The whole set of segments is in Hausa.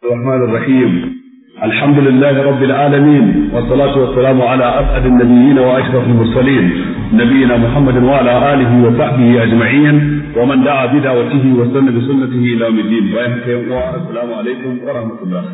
الرحمن الرحيم. الحمد لله رب العالمين، والصلاة والسلام على أسعد النبيين وأشرف المرسلين نبينا محمد وعلى آله وصحبه أجمعين ومن دعا بدعوته واستنى بسنته إلى يوم الدين. السلام عليكم ورحمة الله.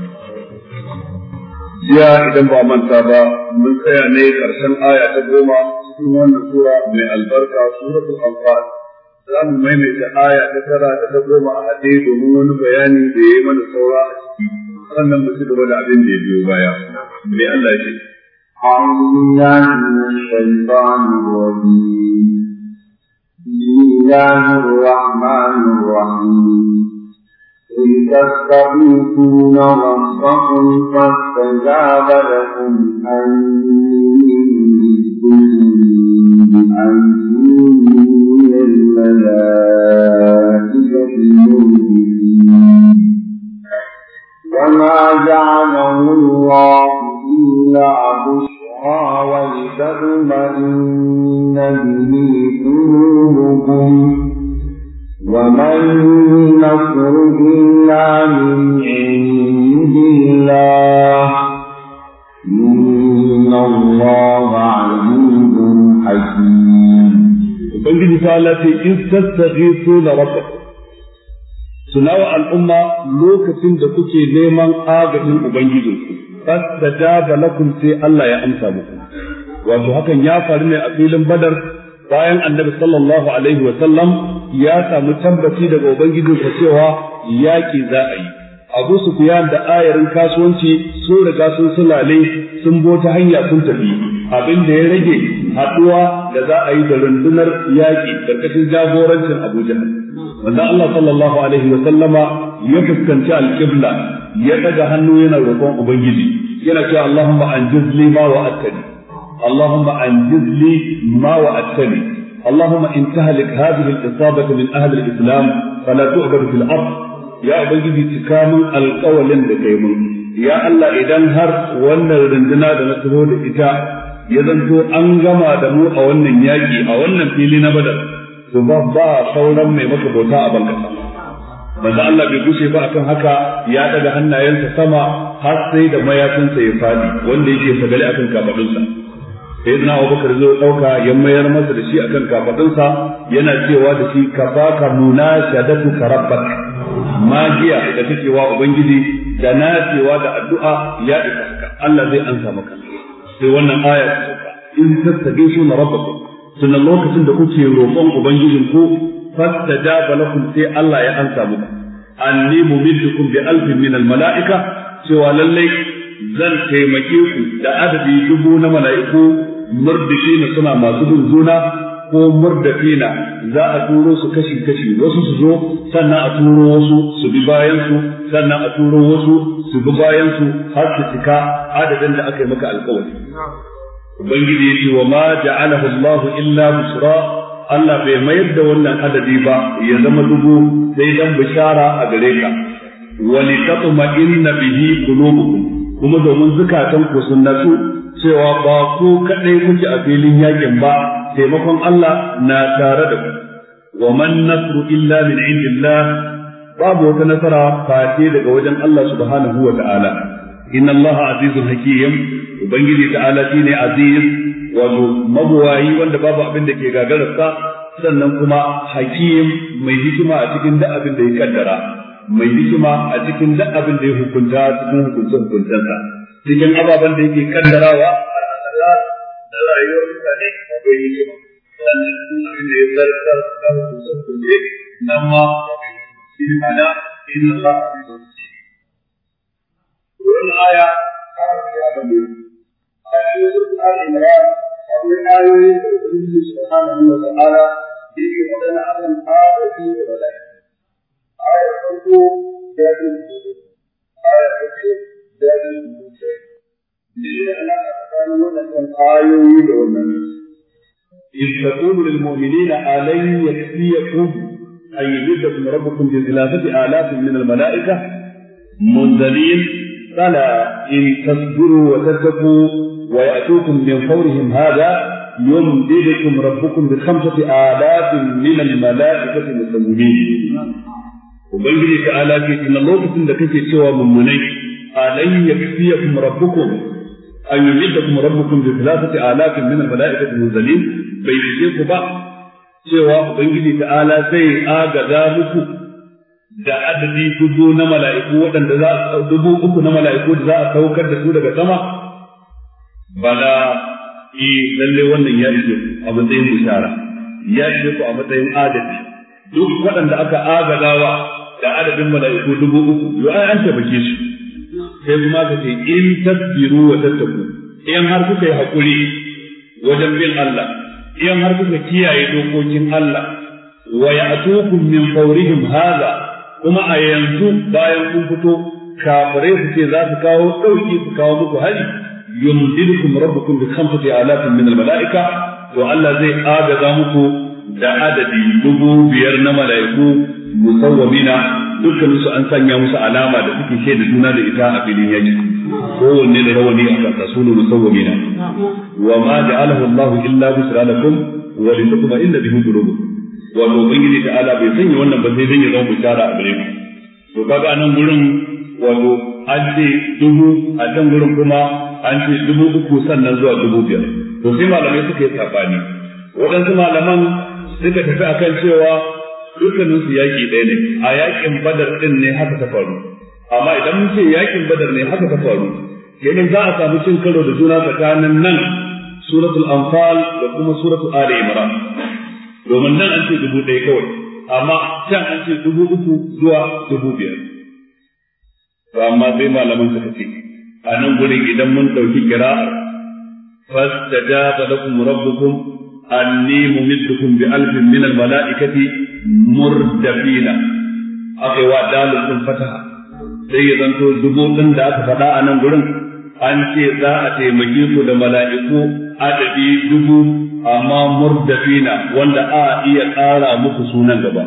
يا إذا من تابع من سيعني أرسل آية تقوم سورة من البركة سورة الأنفال. zamu maimaita aya ta tara da ta goma a haɗe domin wani bayani da ya yi mana saura a ciki sannan mu ci gaba da abin da ya biyo baya. Me Allah ya ce? أعوذ بالله من الشيطان الرجيم. بسم الله الرحمن الرحيم. إذ تستغيثون ربكم فاستجاب لكم أني من الملائكة المرسلين وما جعله الله إلا بشرى ولتطمئن به قلوبكم وما النصر إلا من عند الله إن الله عزيز حكيم. Ubangiji ta lati in tattaghisu la rabbakum sunawa al'umma lokacin da kuke neman agajin ubangijinku fastajaba lakum sai Allah ya amsa muku. Wato hakan ya faru ne a filin Badar bayan Annabi sallallahu alaihi wa sallam ya samu tabbaci daga ubangijinsa cewa yaki za a yi. Abu Sufyan da ayarin kasuwanci sun riga sun sulale sun bota hanya sun tafi. Abin da ya rage haɗuwa da za a yi da rundunar yaƙi karkashin jagorancin Abu Jahal. Wanda Allah sallallahu alaihi wa sallama ya fuskanci alƙibla ya daga hannu yana roƙon Ubangiji yana cewa Allahumma anjizli ma wa'adtani Allahumma anjizli ma wa'adtani Allahumma in tahlik hadhihi al-isabatu min ahli al-islam fala tu'badu fil ard. Ya Ubangiji cika min alƙawalin da kai mun. Ya Allah idan har wannan runduna da na taho da ita ya zanto an gama da mu a wannan yaƙi a wannan fili na Badar to ba sauran mai maka bauta a bankasa. Manzo Allah bai gushe ba akan haka ya daga hannayensa sama har sai da mayafinsa ya fadi wanda yake sagale akan kafadunsa. Sayyidina Abubakar zai dauka ya mayar masa da shi akan kafadunsa yana cewa da shi kafaka munashadatu rabbak. Magiya da take wa ubangiji da nacewa da addu'a ya isa haka Allah zai ansa maka. sai wannan aya ta sauka in tastagisu na rabbakum sunan lokacin da kuke roƙon ubangijin ku fastajaba lakum sai Allah ya ansa muku anni mumiddukum bi alfin min al malaika cewa lallai zan taimake ku da adadi 1000 na mala'iku murdifina suna masu bin juna ko murdafina za a turo su kashi wasu su zo sannan a turo wasu su bi bayan su sannan a turo wasu su bi bayan su har su cika adadin da aka yi maka alƙawari. Ubangiji ya ce wa ma ja'alahu Allah illa busra, Allah bai mayar da wannan adadi ba ya zama 1000 sai dan bishara a gare ka. Wa li tatma'inna bihi qulubukum, kuma domin zukatan ku sun natsu cewa ba ku kadai kuke a filin yakin ba, taimakon Allah na tare da ku. Wa man nasru illa min indillah, babu wata nasara face daga wajen Allah subhanahu wa ta'ala. Inna Allah azizun hakim, ubangiji ta'ala shine aziz wato mabuwayi wanda babu abin da ke gagararsa, sannan kuma hakim mai hikima a cikin duk abin da ya kaddara, mai hikima a cikin duk abin da ya hukunta cikin hukuncensa, cikin ababen da yake kaddarawa da rayuwar mutane akwai hikima, sannan cikin abin da ya zartar da hukunce nan ma shi ne mana inna Allah azizun hakim. Wannan aya ta ya bane a cikin al-Imran akwai ayoyi da Ubangiji subhanahu wa ta'ala yake magana akan adadi da bala'i. Ayar farko da ayar farko da ne ana tsakanin wannan ayoyi da wannan. إذ تقول للمؤمنين ألن يكفيكم أن يمدكم ربكم ب3 آلاف من الملائكة منزلين فلا إن تصبروا وتتقوا ويأتوكم من فورهم هذا يمددكم ربكم ب5 آلاف من الملائكة مسومين. ubangiji ta'ala ce inna lokacin da kake cewa mummunai alan yakfiyakum rabbukum an yumiddakum rabbukum bi 3000 min al-mala'ikati munzalin bai ce ku ba cewa ubangiji ta'ala zai agaza muku da adadi 1000 na mala'iku waɗanda za a 3000 na mala'iku da za a saukar da su daga sama bala lalle wannan ya ce a matsayin bishara ya ce ku a matsayin adadi duk waɗanda aka agazawa da adadin mala'iku 3000 yau an tabbake su sai kuma ka ce in tasbiru wa tattaku in har kuka yi hakuri wajen bin Allah in har kuka kiyaye dokokin Allah wa ya'tukum min fawrihim hadha kuma a yanzu bayan kun fito kafirai su ce za su kawo dauki su kawo muku hari yumdidukum rabbukum bi 5000 min al-mala'ika to Allah zai agaza muku da adadi 5000 na mala'iku musawwamina dukkan su an sanya musu alama da suke shaida juna da ita a filin yaki kowanne da rawani a kansa sunu musawwamina wa ma ja'alahu Allah illa busra lakum wa litatma'inna bihi qulubukum wato ubangiji ta ala bai sanya wannan ba sai dan ya zama bishara a gare ku to kaga nan gurin wato an ce 1000 a can gurin kuma an ce 3000 sannan zuwa 5000 to sai malamai suka yi sabani waɗansu malaman suka tafi akan cewa dukkanin su yaki ɗaya ne a yakin badar din ne haka ta faru amma idan mun ce yakin badar ne haka ta faru kenan za a samu cin karo da juna tsakanin nan suratul anfal da kuma suratul ali imran domin nan an ce 1000 kawai amma can an ce 3000 zuwa 5000 to amma sai malaman suka ce a nan gurin idan mun dauki qira'ar fastajaba lakum rabbukum anni mumiddukum bi alfin min al mala'ikati murdafina akai wa dalilun fataha sai ya zanto 1000 da aka faɗa a nan gurin an ce za a taimake ku da mala'iku adadi 1000 amma murdafina wanda a iya ƙara muku sunan gaba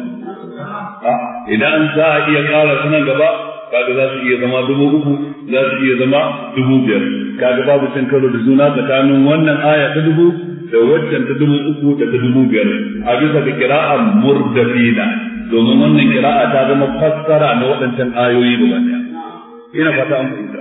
idan za a iya ƙara sunan gaba kaga za su iya zama 3000 za su iya zama 5000 kaga babu cin karo da juna tsakanin wannan aya ta 1000 da waccan ta 3000 da ta 5000 a bisa ga qira'a murdafina domin wannan qira'a ta zama fassara na waɗancan ayoyi gaba ɗaya ina fata an fahimta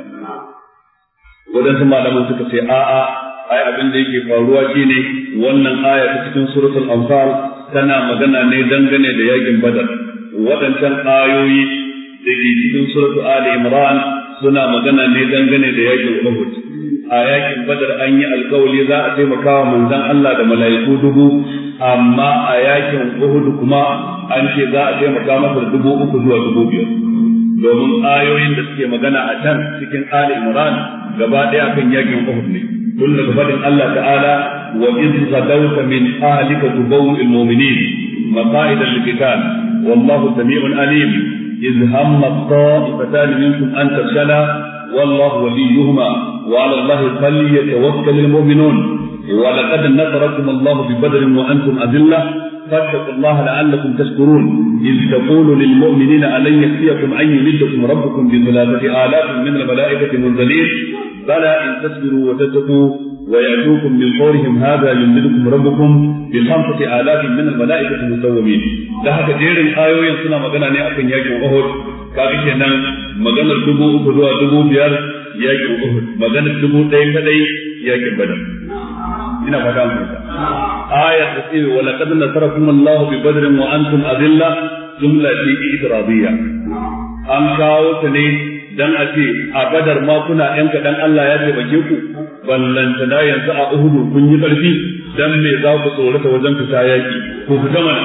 waɗansu malaman suka ce a'a ai abin da yake faruwa shine wannan aya ta cikin suratul anfal tana magana ne dangane da yakin badar waɗancan ayoyi da ke cikin suratul ali imran suna magana ne dangane da yakin uhud a yakin badar an yi alkawali za a taimaka wa manzon Allah da mala'iku 1000 amma a yakin uhud kuma an ce za a taimaka masa da 3000 zuwa 5000 domin ayoyin da suke magana a can cikin ali imran gaba ɗaya kan yakin uhud ne tun daga fadin Allah ta'ala wa iz ghadawta min ahlika tubawwi'ul mu'minin maqa'ida lil-qital wallahu samii'un alim iz hamma ta'ifatan minkum an tafshala wallahu waliyuhuma wa 'ala Allahi falyatawakkalul mu'minun wa laqad nasarakum Allahu bi badrin wa antum adillah فاتقوا الله لعلكم تشكرون إذ تقول للمؤمنين ألن يكفيكم أن يمدكم ربكم ب3000 من الملائكة منزلين بلى إن تصبروا وتتقوا ويأتوكم من فورهم هذا يمدكم ربكم ب5000 من الملائكة مسومين da haka jerin ayoyin suna magana ne akan yakin Uhud kaga kenan maganar 3000 zuwa 5000 yakin Uhud maganar 1000 kadai yakin Badar ina fata mun ta ayat tasir wa laqad nasarakum Allahu bi badrin wa antum adilla jumla fi itiradiyya an kawo ta ne dan a ce a Badar ma kuna yan kadan Allah ya taimake ku ballanta da yanzu a Uhud kun yi karfi dan me za ku tsorata wajen fita yaki ku fita mana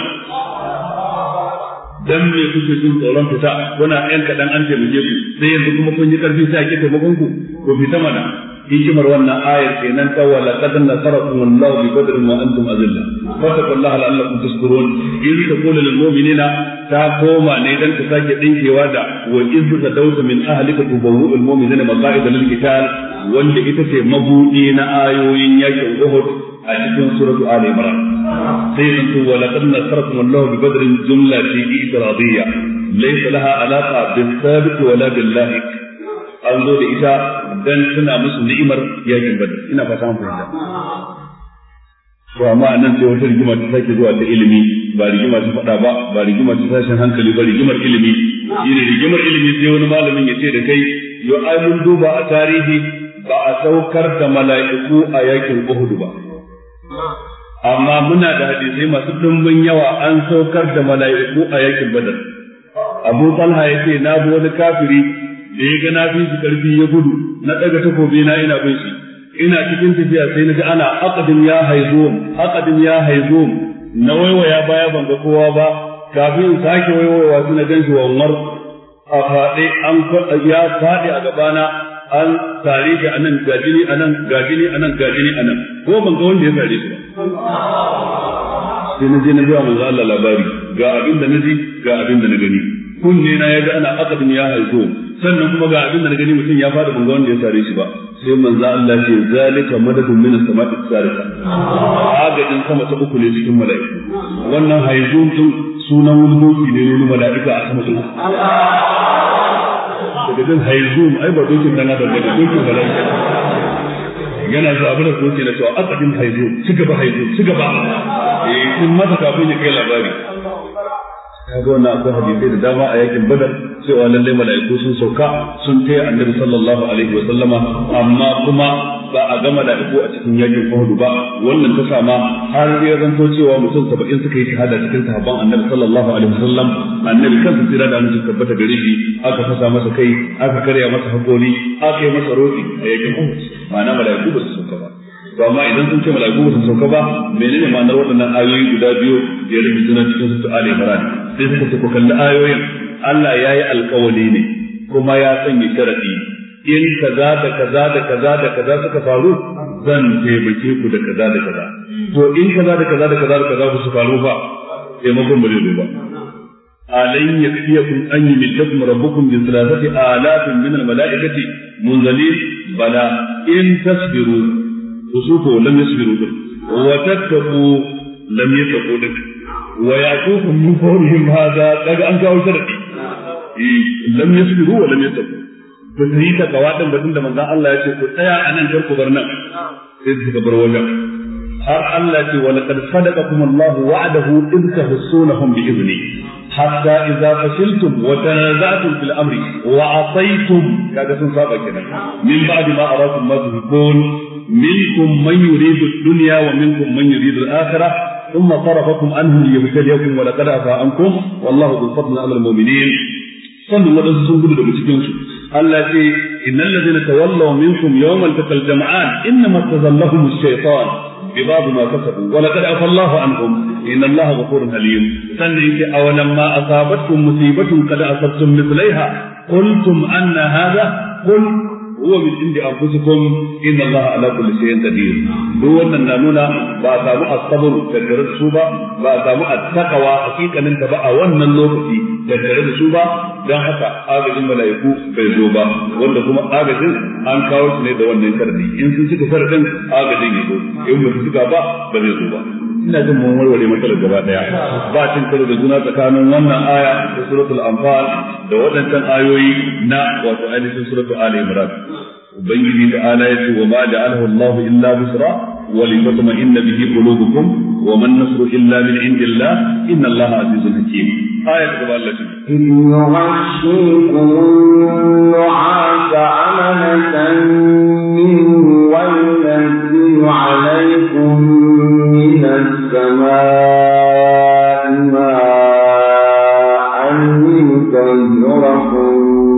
dan me kuke jin tsoron fita kuna yan kadan an taimake ku sai yanzu kuma kun yi karfi sai ake taimakon ku fita mana hikimar wannan ayar kenan ta wala qad nasarakum Allahu bi badrin wa antum azilla fattaqullaha la'allakum tashkurun in taqulu lil mu'minina ta koma ne dan ta sake dinkewa da wa iz tadawta min ahlika tubawwa'ul mu'minina maqa'ida lil qital wanda ita ce mabudi na ayoyin yakin Uhud a cikin suratu Ali Imran sai in tu wala qad nasarakum Allahu bi badrin jumla fi itiradiyya laysa laha alaqa bis sabit wala bil lahiq an zo da ita dan tuna musu ni'imar yakin Badr ina fata mun fahimta to amma nan sai wata rigima ta sake zuwa ta ilimi ba rigima ta fada ba rigima ta tashin hankali ba rigimar ilimi shine rigimar ilimi sai wani malamin ya ce da kai yo ai mun duba a tarihi ba a saukar da mala'iku a yakin Uhud ba amma muna da hadisai masu dimbin yawa an saukar da mala'iku a yakin Badar. Abu Talha yace na bi wani kafiri da ya ga na fi shi karfi ya gudu na daga takobi na ina bin shi ina cikin tafiya sai na ji ana aqdim ya haizum na waiwaya baya ban ga kowa ba kafin sake waiwaya sai na ganshi wa Umar a fade an ya fade a gabana an tare shi anan gajini anan ko ban ga wanda ya tare shi ba sai na je na ga manzo Allah labari ga abin da naji ga abin da na gani kunne na yaga ana aqdim ya haizum sannan kuma ga abin da na gani mutum ya fada ban ga wanda ya tare shi ba sai manzo Allah ce zalika madadun min as-sama'i as-sarika agadin sama ta uku ne cikin mala'iku wannan haizun din sunan wani doki ne wani mala'ika a sama din daga din haizun ai ba dokin dan adam ba dokin mala'ika yana zuwa abin da doki na cewa aqdim haizun ci gaba sun mata kafin ya kai labari kaga wannan akwai hadisi da dama a yakin Badar cewa lalle mala'iku sun sauka sun taya Annabi sallallahu alaihi wa sallama amma kuma ba a ga mala'iku a cikin yakin Uhud ba wannan ta sama har ya zanto cewa mutum 70 suka yi shahada cikin sahabban Annabi sallallahu alaihi wa sallam Annabi kansa tsira da annabi tabbata gare shi aka fasa masa kai aka karya masa hakori aka yi masa roƙi a yakin Uhud ma'ana mala'iku ba su sauka ba to amma idan sun ce mala'iku ba su sauka ba menene ma'anar waɗannan ayoyi guda biyu da ya rubuta na cikin sura Al-Imran sai suka ce ku kalli ayoyin Allah ya yi alƙawari ne kuma ya sanya sharadi in kaza da kaza da kaza da kaza suka faru zan taimake ku da kaza da kaza to in kaza da kaza da kaza da kaza su faru fa taimakon ba zai zo ba alayhi yakfiyakum an yumiddakum rabbukum bi 3000 min al-mala'ikati munzalin bala in tasbiru usuku lam yasbiru wa tattaqu lam yattaqu wa ya'tukum min fawrihim hadha daga an kawo sharadi lam yasbiru wa lam yattaqu ba su yi takawadan batun da manzon Allah ya ce ku tsaya a nan kar ku bar nan sai suka bar wajen har Allah ce wa laqad sadaqakum Allahu wa'adahu id tahsunahum bi idni hatta idza fashiltum wa tanaza'tum fil amri wa asaytum kaga sun saba kenan min ba'di ma arakum ma tuhibun minkum man yuridu ad-dunya wa minkum man yuridu al-akhirah ثم صرفكم عنهم ليبتليكم ولقد عفا عنكم والله ذو الفضل على المؤمنين sannan wadansu sun gudu daga cikin su Allah ce innal ladina tawallaw minkum yawmal taqal jam'an inma tazallahum ash-shaytan bi ba'd ma kasabu wa laqad afa Allahu anhum inna Allaha ghafurun halim sannan yake awalam ma asabatkum musibatun qad asabtum mithlaiha qultum anna hadha qul huwa min indi anfusikum inna Allaha ala kulli shay'in qadir duk wannan na nuna ba a samu as-sabr tattare da su ba ba a samu at-taqwa hakikanin ta ba a wannan lokaci tattare da su ba dan haka agajin mala'iku bai zo ba wanda kuma agajin an kawo shi ne da wannan sharadi in sun cika sharadin agajin ya zo in ba su cika ba ba zai zo ba ina jin mun warware matsalar gaba daya ba cin karo da juna tsakanin wannan aya ta suratul anfal da waɗancan ayoyi na wato ainihin suratul ali imran ubangiji da ala yace wa ma ja'alahu Allah illa busra wa li tatma'inna bihi qulubukum wa man nasru illa min indillah inna Allah azizun hakim ayat gaba Allah ce yughashshikum nu'asa amanatan minhu wa yunzilu alaykum min as-samaa'i ma'an yutahhirakum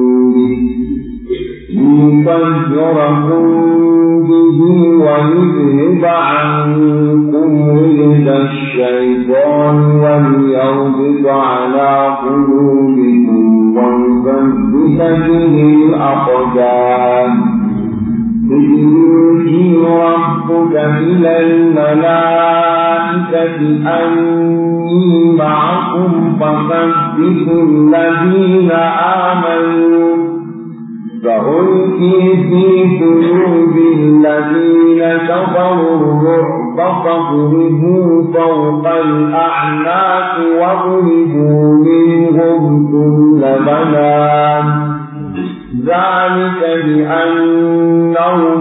به ويذهب عنكم رجز الشيطان وليربط على قلوبكم ويثبت به الأقدام إذ يوحي ربك إلى الملائكة أني معكم فثبتوا الذين آمنوا فألقي في قلوب الذين كفروا الرعب فاضربوا فوق الأعناق واضربوا منهم كل بنان ذلك بأنهم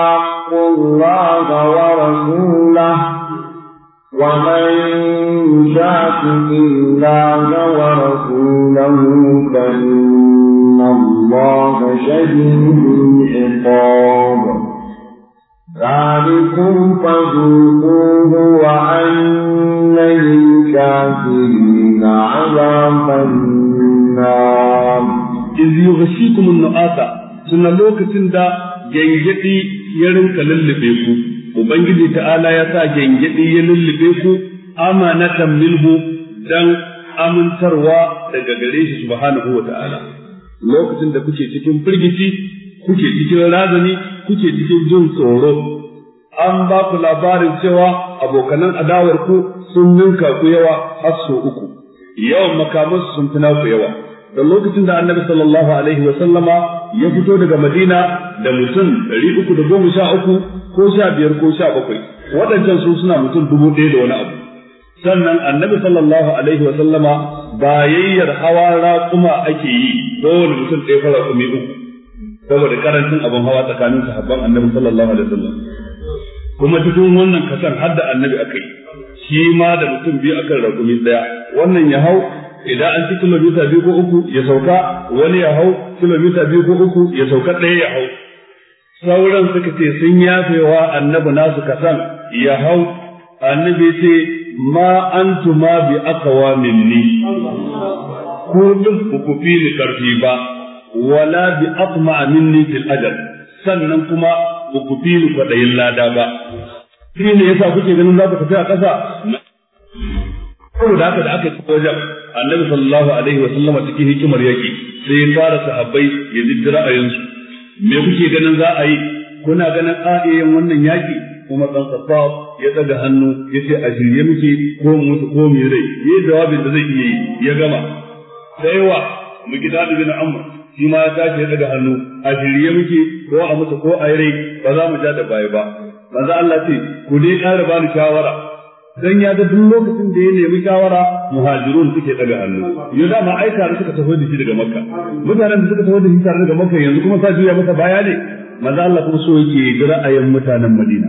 شاقوا الله ورسوله ومن يشاقق الله ورسوله فإن الله شديد العقاب ذلكم فذوقوه وأن للكافرين عذاب النار إذ يغشيكم النعاس suna lokacin da gengedi ya rinka lullube ku ubangiji ta'ala ya sa gengedi ya lullube ku amanatan minhu dan amintarwa daga gare shi subhanahu wa ta'ala lokacin da kuke cikin firgici kuke cikin razani kuke cikin jin tsoro an ba ku labarin cewa abokanan adawar ku sun ninka ku yawa har sau uku yawan makamansu sun fi naku yawa da lokacin da annabi sallallahu alaihi wa sallama ya fito daga Madina da mutum 313 ko 15 ko 17 waɗancan su suna mutum 1000 da wani abu sannan annabi sallallahu alaihi wa sallama bayayyar hawa raƙuma ake yi kowane mutum ɗaya fara kuma uku saboda karancin abin hawa tsakanin sahabban annabi sallallahu alaihi wa sallam kuma cikin wannan kasan har da annabi akai shi ma da mutum biyu akan raƙumi ɗaya wannan ya hau idan an ci kilomita 2 ko 3 ya sauka wani ya hau kilomita 2 ko 3 ya sauka ɗaya ya hau sauran suka ce sun yafewa annabi nasu kasan ya hau annabi ce ma antuma bi aqwa minni ku duk ku fi ni karfi ba wala bi atma minni fil ajal sannan kuma ku fi ni kwadayin lada ba shi ne yasa kuke ganin za ku tafi a ƙasa saboda haka da aka ci wajen annabi sallallahu alaihi wa sallama cikin hikimar yaki sai ya fara sahabbai ya ji ra'ayinsu me kuke ganin za a yi kuna ganin a'ayen wannan yaki kuma dan Khattab ya daga hannu yace a shirye muke ko mutu ko mu rai yayi jawabin da zai iya yi ya gama sai wa mu gida da bin Amr shi ma ya tashi ya daga hannu a shirye muke ko a mutu ko a rai ba za mu ja da baya ba manzo Allah ce ku dai ƙara bani shawara dan ya ga duk lokacin da ya nemi shawara muhajirun suke daga hannu yau da ma aika da suka tafi da shi daga Makka mutanen da suka tafi da shi tare daga Makka yanzu kuma sa juya masa baya ne manzo Allah kuma so yake ga ra'ayin mutanen Madina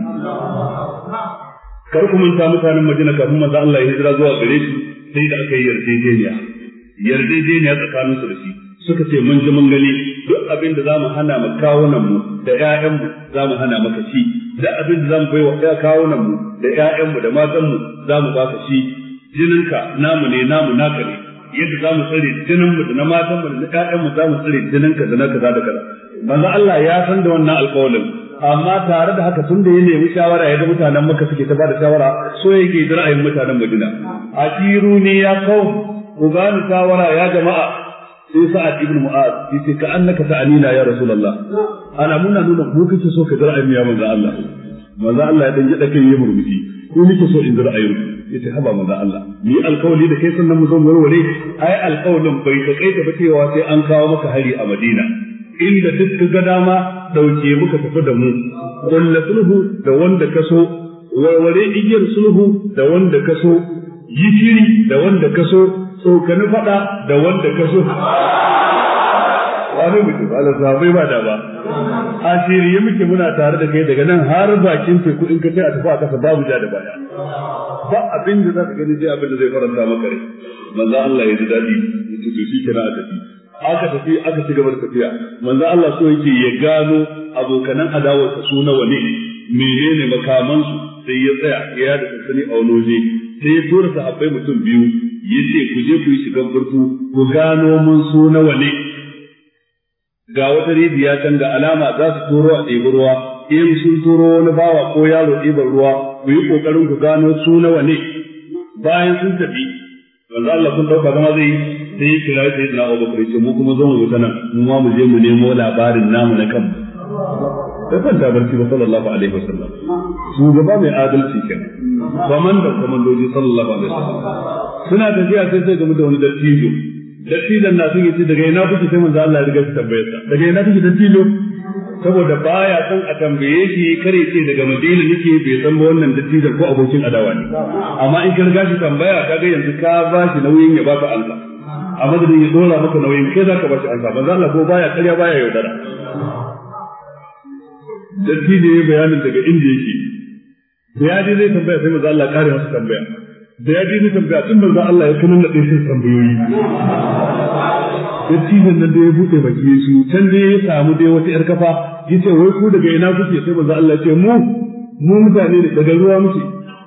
kar ku manta mutanen Madina kafin manzo Allah ya hijira zuwa gare shi sai da aka yi yarjejeniya tsakanin su da shi suka ce mun ji mun gani duk abin da zamu hana mu kawunan mu da ƴaƴan mu zamu hana maka shi da abin da zamu baiwa kawunan mu da ƴaƴan mu da matan mu zamu baka shi jininka namu ne namu naka ne yadda zamu tsare jinin mu da na matan mu da na ƴaƴan mu zamu tsare jininka da na kaza da kaza manzo Allah ya san da wannan alƙawarin amma tare da haka tun da ya nemi shawara ya ga mutanen Makka suke ta bada shawara so yake da ra'ayin mutanen Madina atiruni ya qaum ku bani shawara ya jama'a sai Sa'ad ibn Mu'adh yace ka annaka ta'anina ya Rasulullah ana nuna mu kace so ka ra'ayin ya manzo Allah ya dan ji dake yi murmushi ko nake so in ra'ayin yace haba manzo Allah ni alƙawli da kai sannan mu zo mu warware ai alƙawlin bai ta kai ta ba cewa sai an kawo maka hari a Madina inda duk ga dama dauke muka tafi da mu kullu sulhu da wanda kaso warware igiyar sulhu da wanda kaso yi shiri da wanda kaso tsokani fada da wanda kaso wani mutum ala sabai ba da ba a shirye muke muna tare da kai daga nan har bakin teku in ka ce a tafi a kasa babu ja da baya ba abin da za ka gani sai abin da zai faranta maka rai manzo Allah ya ji dadi ya ce to shi kira a tafi aka ci gaba da tafiya manzo Allah so yake ya gano abokanan adawar su nawa ne menene makaman su sai ya tsaya ya da sansani a wani waje sai ya tura sahabbai mutum biyu yace ku je ku yi shigan burtu ku gano mun su nawa ne ga wata rijiya can ga alama za su turo a ɗebi ruwa in sun turo wani bawa ko yaro ɗiban ruwa ku yi ƙoƙarin ku gano su nawa ne bayan sun tafi manzo Allah kun dauka zama zai sai ya kira sai da Abu Bakar ce mu kuma zo mu wuta nan mu ma mu je mu nemo labarin namu na kanmu da kan tabarci ba sallallahu alaihi wasallam shugaba mai adalci kenan komandoji sallallahu alaihi wasallam suna tafiya sai ga mu da wani dattijan na sun yi daga ina kuke sai manzo Allah ya riga su tambaye sa daga ina kuke dattijo saboda baya son a tambaye shi kare ce daga Madina nake bai san ba wannan dattijan ko abokin adawa ne amma in ka riga shi tambaya kaga yanzu ka ba shi nauyin ya baka Allah a madadin ya dora maka nauyin kai zaka ba shi Allah manzo Allah ko baya karya baya yaudara dattijo ya bayanin daga inda yake da ya je zai tambaya sai manzo Allah kare masa tambaya da ya ji ni tambaya tun manzo Allah ya kanin da sai tambayoyi dattijan nan da ya buɗe baki shi can dai ya samu dai wata yar kafa yace wai ku daga ina kuke sai manzo Allah ya ce mu mutane ne daga ruwa muke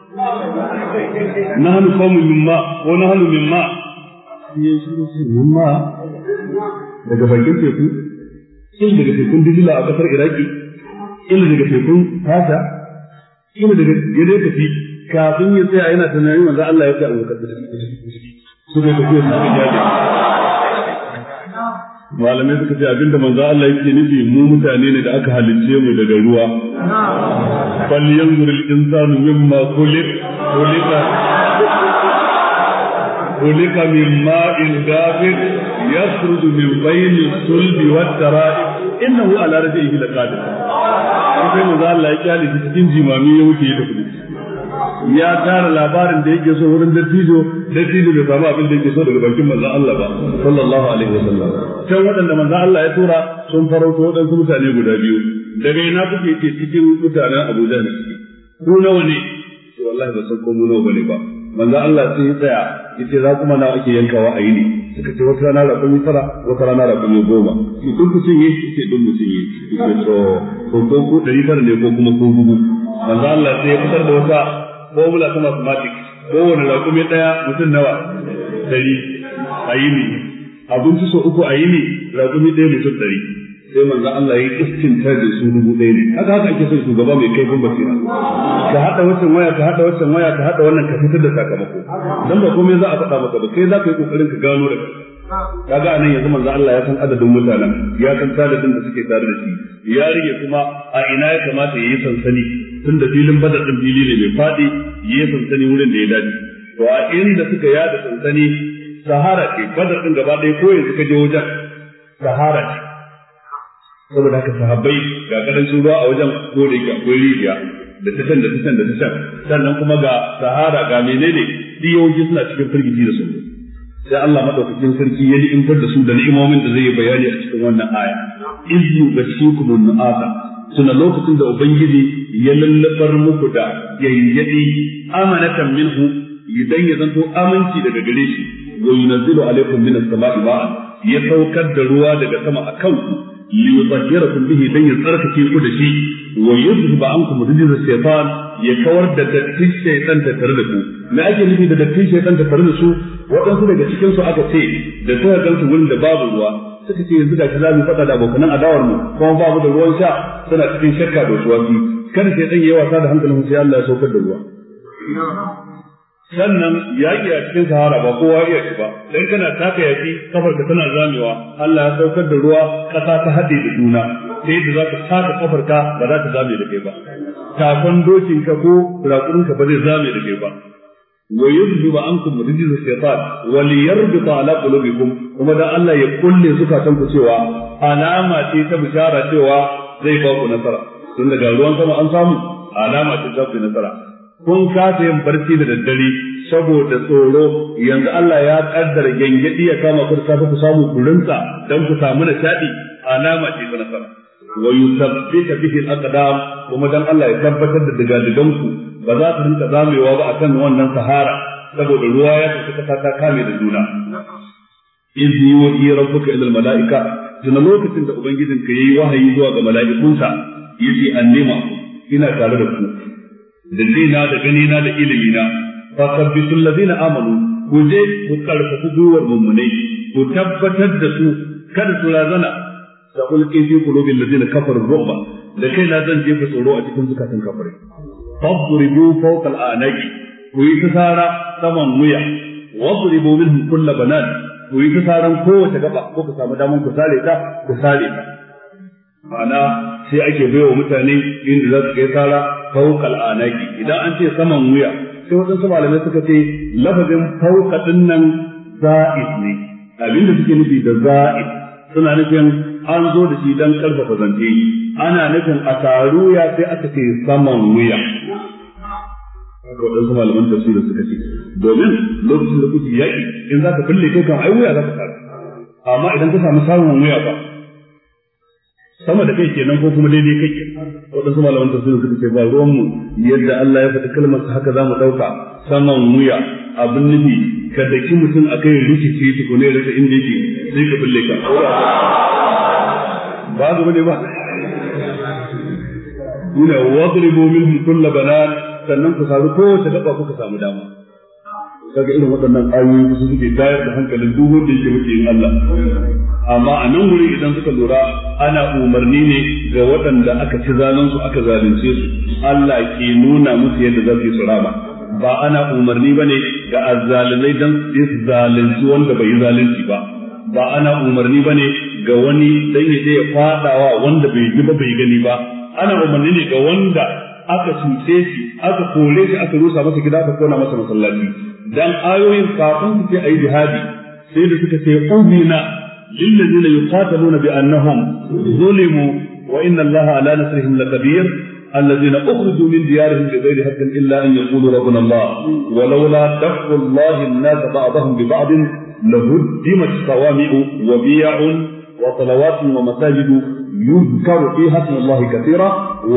nahnu qawmun mimma wa nahnu mimma shi mimma daga bakin teku in daga tekun Dijila a kasar Iraki in daga tekun Fata in daga gare tafi kafin ya tsaya yana tunanin manzo Allah ya ce a wakar da su ne tafiya su ga jaji malamai suka ce abinda manzo Allah yake nufi mu mutane ne da aka halicce mu daga ruwa fal yanzur al insanu mimma khuliqa min ma'in dafiq yakhruju min bayni sulbi wat tara'ib innahu ala raj'ihi laqadir sai manzo Allah ya kyale cikin jimami ya wuce da kudi ya tara labarin da yake so wurin dattijo bai samu abin da yake so daga bakin manzon Allah ba sallallahu alaihi wasallam can wadanda manzon Allah ya tura sun farauto wadansu mutane guda biyu daga ina kuke ce cikin mutanen Abuja ne ku nawa ne wallahi ba san ko mu nawa bane ba manzon Allah sai ya tsaya yace za kuma na ake yankawa a yi ne suka ce wata rana rakumi tara wata rana rakumi 10 shi duk mutum yi ce duk mutum yi to ko 100 ne ko kuma ko dubu manzon Allah sai ya fitar da wata formula ta mathematics kowane raƙumi ɗaya mutum nawa 100 a yi ne abinci so 3 a yi ne raƙumi ɗaya mutum 100 sai manzo Allah ya yi istintar da su 1000 ne haka ake son shugaba mai kaifin basira ka haɗa wancan waya ka haɗa wannan ka fitar da sakamako dan ba komai za a faɗa maka ba kai za ka yi kokarin ka gano da kaga anan yanzu manzo Allah ya san adadin mutanen ya san adadin da suke tare da shi ya rige kuma a ina ya kamata yayi sansani tunda filin Badar din fili ne mai fadi yayi sansani wurin da ya dace to a inda suka yada sansani Sahara ce Badar din gaba ɗaya ko yanzu ka je wajen Sahara ce saboda haka sahabbai ga karancin ruwa a wajen ko da yake akwai rijiya da ta sannan kuma ga Sahara ga menene diyoji suna cikin firgici da sun sai Allah madaukakin sarki ya ni'imtar da su da ni'imomin da zai yi bayani a cikin wannan aya iz yubashikum an-nu'asa tuna lokacin da ubangiji ya lallabar muku da yayyadi amanatan minhu idan ya zanto aminci daga gare shi wa yunzilu alaikum minas sama'i ma'an ya saukar da ruwa daga sama akan ku liyutahhirakum bihi dan ya tsarkake ku da shi wa yuzhiba ankum rijza shaytan ya kawar da dattin shaytan da tare da ku me ake nufi da dattin shaytan da tare da su waɗansu daga cikin su aka ce da suka gansu wurin da babu ruwa suka ce yanzu da za mu faɗa da abokanan adawar mu kuma babu da ruwan sha suna cikin shakka da wasu kada shaytan yayi wasa da hankalin sai Allah ya saukar da ruwa sannan yaƙi a cikin Sahara ba kowa iya ci ba dan kana taka yaƙi kafarka tana zamewa Allah ya saukar da ruwa ƙasa ta haɗe da juna sai da zaka taka kafarka ba za ta zame da kai ba kafan dokin ka ko raƙurin ka ba zai zame da kai ba wa yuzhiba ankum rijza shaytan wa liyarbita ala qulubikum kuma dan Allah ya kulle zukatan ku cewa alama ce ta bishara cewa zai ba ku nasara tun daga ruwan sama an samu alama ce ta ku nasara kun kasa yin barci da daddare saboda tsoro yanzu Allah ya kaddara gengedi ya kama ku da ku samu kurinta dan ku samu nishadi alama ce ta nasara wa yuthabbita bihi al-aqdam kuma dan Allah ya tabbatar da digadigan ku ba za ta rinka zamewa ba akan wannan Sahara saboda ruwa ya tafi ta kame da juna iz yuhi rabbuka ila al-mala'ika tuna lokacin da ubangijinka yayi wahayi zuwa ga mala'ikunsa yace annima ina tare da ku da dina da ganina da ilimina fa sabbitul ladina amanu ku je ku karfafu gwiwar mummunai ku tabbatar da su kada su razana da ulqi fi qulubil ladina kafaru ruba da kai na zan jefa tsoro a cikin zukatan kafirai fadribu fawqa al'anaqi ku yi tsara saman wuya wadribu minhum kull banan ku yi tsaran kowace gaba ko ku samu daman ku sare ta ma'ana sai ake baiwa mutane inda za su kai tsara fawqal anaki idan an ce saman wuya sai wadansu malamai suka ce lafazin fawqa dinnan za'id ne abinda suke nufi da za'id suna nufin an zo da shi dan karfafa zance ana nufin a taruya sai aka ce saman wuya wadansu malaman tafsiri suka ce domin lokacin da kuke yaki in za ka fille kai kan ai wuya za ka tsara amma idan ka samu samun wuya ba sama da kai kenan ko kuma daidai kai kenan wadansu malaman tafsiri suka ce ba ruwan mu yadda Allah ya faɗi kalmar haka zamu dauka saman wuya abin nufi ka daki mutum akai rikici tukune rasa inda yake sai ka bulle ka ba ga bane ba ina wadribu minhum kull banan sannan ku samu kowace gaba kuka samu dama kaga irin waɗannan ayoyi su suke tayar da hankalin duk wanda yake muke yin Allah amma a nan wuri idan suka lura ana umarni ne ga waɗanda aka ci zalunsu aka zalunce su Allah ke nuna musu yadda za su yi surama ba ana umarni bane ga azzalimai dan su zalunci wanda bai yi zalunci ba ana umarni bane ga wani dan ya je ya fadawa wanda bai ji ba bai gani ba ana umarni ne ga wanda aka cuce shi aka kore shi aka rusa masa gida aka kona masa masallaci dan ayoyin kafin su ce ayi jihadi sai da suka ce qawmina lil ladina yuqataluna bi annahum zulimu wa inna allaha ala nasrihim laqadir alladhina ukhrijoo min diyarihim bighayri haqqin illa an yaqulu rabbuna allah walawla daf'u allahi an-nas ba'dahum bi ba'd lahuddimat sawami'u wa bi'un wa salawatun wa masajidu يذكر فيها اسم الله كثيرا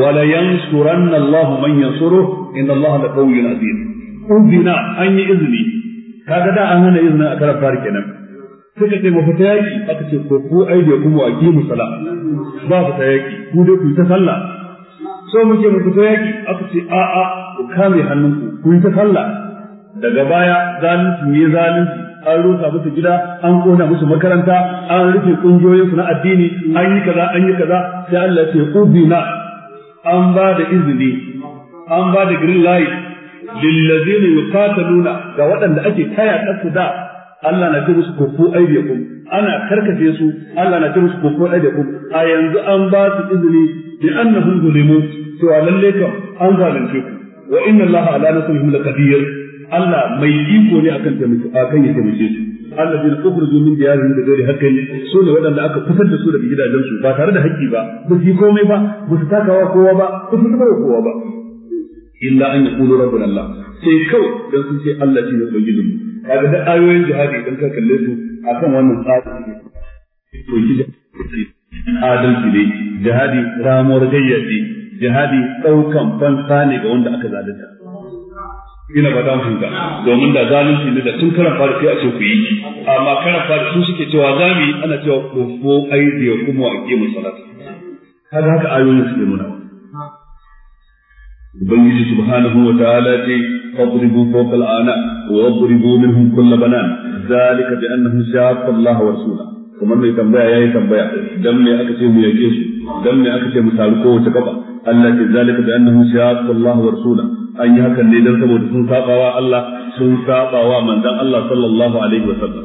ولينصرن الله من ينصره إن الله لقوي عزيز أذنا أن إذني كذا أن أنا إذن أكرم فاركنا suka ce mafita yaki aka ce ko ku aide kuma a kimu sala ba fita yaki ku dai ku ta sallah so muke mu fita yaki aka ce a ku kame hannunku ku ta sallah daga baya zalunci an rusa musu gida an kona musu makaranta an rufe kungiyoyin su na addini an yi kaza sai Allah ya ce ubina an ba da izini an ba da green light lil ladina yuqataluna ga waɗanda ake kaya kasu da Allah na ce musu kofu aidiyakum ana karkace su Allah na ce musu kofu aidiyakum a yanzu an ba su izini bi annahum zulimu to lalle kam an zalunce ku wa inna Allah ala nasrihim laqadir Allah mai iko ne akan taimako akan ya taimake su Allah bai kufurju min diyarihim da gari hakan su ne waɗanda aka fitar da su daga gidajen su ba tare da haƙƙi ba ba su komai ba ba su takawa kowa ba ba su taba kowa ba illa an yaqulu rabbuna Allah sai kawai dan sun ce Allah shi ne ubangijin mu kaga da ayoyin jihadi idan ka kalle su akan wannan tsari ne to shi adalci ne jihadi ramuwar gayyaci jihadi daukan fansa ne ga wanda aka zalunta ina ba da mutunta domin da zalunci ne da tun karan fara sai a ce ku yi amma karan fara su suke cewa zami ana cewa ko aidiya kuma a kimin salata kaga haka ayoyin suke nuna ubangiji subhanahu wa ta'ala ce fadribu fawqa al'ana wa wadribu minhum kull banan zalika bi annahum shaqqa Allah wa rasulahu kuma mai tambaya yayi tambaya dan me aka ce mu yake su dan me aka ce mu taru kowace gaba Allah ce zalika bi annahum shaqqa Allah wa rasulahu an yi hakan ne dan saboda sun sabawa Allah sun sabawa manzon Allah sallallahu alaihi wa sallam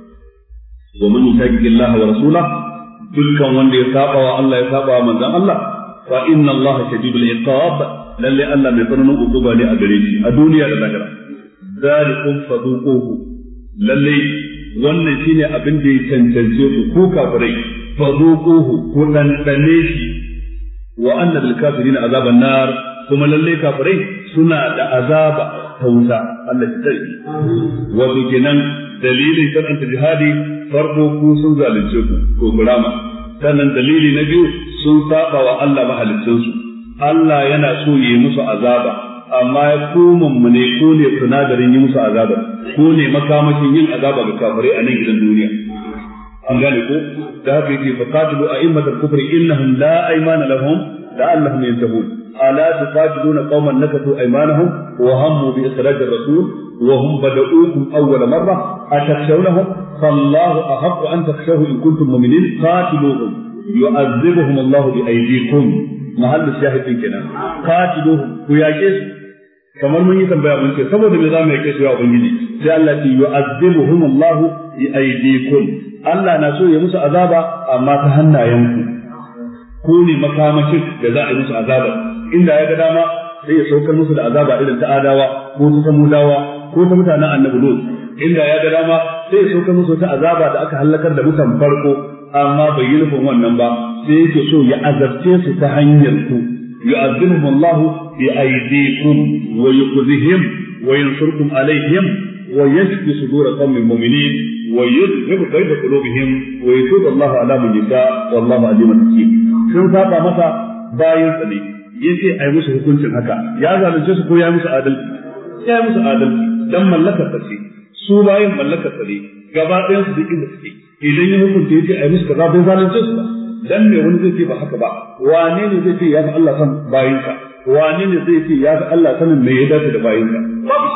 wa man yushaqiqi Allah wa rasulahu dukkan wanda ya sabawa Allah ya sabawa manzon Allah fa inna Allah shadidul iqab lalle Allah mai tsananin hukuma ne a gare shi a duniya da lahira zalikum faduquhu lalle wannan shine abin da ya tantance ku kafirai faduquhu ku dandane shi wa anna lil kafirin azaban nar kuma lalle kafirai suna da azaba ta wuta Allah ya tsare wato kenan dalilin karanta jihadi farko ku sun zalunce ku ko burama sannan dalili na biyu sun saba wa Allah mahaliccinsu Allah yana so yi musu azaba amma ya kuma mu ne ko ne sunadarin yi musu azaba ko ne makamashin yin azaba ga kafirai a nan gidan duniya an gane ko da haka yake faqatilu a'immatal kufri innahum la aymana lahum la'allahum yantahun ala tuqatiluna qauman nakatu aymanahum wa hammu bi ikhraj ar-rasul wa hum bada'ukum awwal marra atakhshawnahum fallahu ahaqqu an takhshawhu in kuntum mu'minin qatiluhum yu'adhibuhum Allah bi aydikum mahallu shahidin kenan qatiluhum ku yake su kamar mun yi tambaya mun ce saboda me zamu yake su ya ubangiji sai Allah ya yu'adhibuhum Allah bi aydikum Allah na so ya musu azaba amma ta hannayenku ku ne makamashin da za a yi musu azaba inda ya ga dama sai ya saukar musu da azaba irin ta adawa ko ta samudawa ko ta mutanen annabi lut inda ya ga dama sai ya saukar musu ta azaba da aka halakar da mutan farko amma bai yi nufin wannan ba sai yake so ya azabce su ta hanyar ku yu'adhibuhum Allah bi aydikum wa yukhzihim wa yansurkum alaihim wa yashfi sudur qaumin mu'minin wa yudhhibu kayda qulubihim wa yatubu Allah ala man yasha wallahu alimun hakim sun saba masa bayin tsali yace ai musu hukuncin haka ya zalunce su ko ya musu adalci dan mallakar sa ce su bayin mallakar sa ne gaba ɗayan su duk inda suke idan ya hukunta yace ai musu kaza bai zalunce su ba dan me wani zai ce ba haka ba wane ne zai ce ya fi Allah san bayinka wane ne zai ce ya fi Allah sanin me ya dace da bayinka babu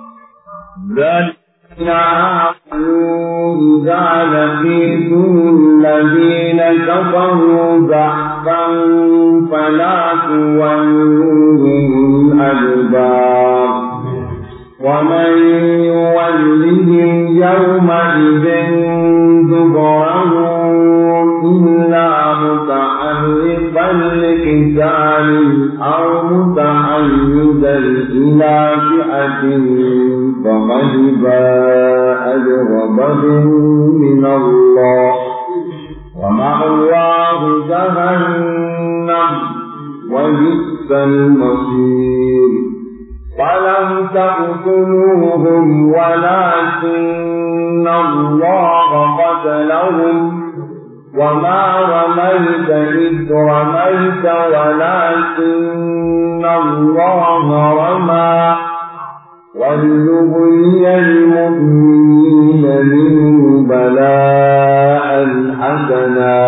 إذا لقيتم الذين كفروا زحفا فلا تولوهم الأدبار ومن يولهم يومئذ دبره إلا متحرفا لقتال أو متحيزا إلى فئة فقد باء بغضب من الله ومأواه جهنم وبئس المصير فلم تقتلوهم ولكن الله قتلهم وما رميت إذ رميت ولكن الله رمى وليبلي المؤمنين منه بلاء حسنا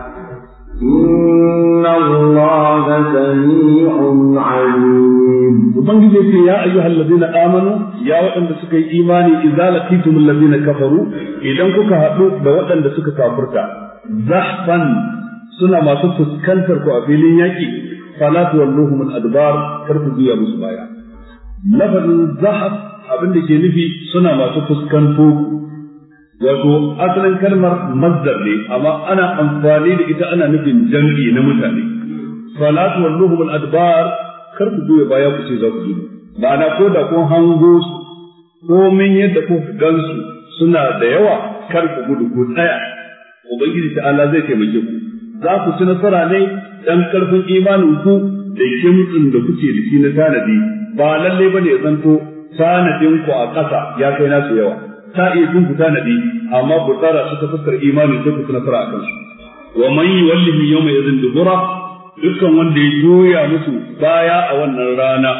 إن الله سميع عليم. وبنجي يا أيها الذين آمنوا يا وأن سكي إيماني إذا لقيتم الذين كفروا إذا كوكا هدو بوأن سكي كافرتا زحفا سنة ما تفسكنتر كأبيلين يكي فلا تولوهم الأدبار كرفضوا يا مسبايا lafazin zahab abin da ke nufi suna masu fuskanto wato asalin kalmar masdar ne amma ana amfani da ita ana nufin jam'i na mutane salatu walluhum al-adbar kar ku juya baya ku ce za ku gudu ma'ana ko da kun hango su ko min yadda ku gansu suna da yawa kar ku gudu ku tsaya ubangiji ta'ala zai taimake ku za ku ci nasara ne dan karfin imanin ku da kimtsin da kuke da shi na tanadi ba lalle bane ya zanto sanadin ku a ƙasa ya kai nasu yawa ta iya kun ku tanadi amma ku tsara su ta fuskar imani sai ku nasara a kansu wa man yuwallihi yawma idhin dubura dukkan wanda ya juya musu baya a wannan rana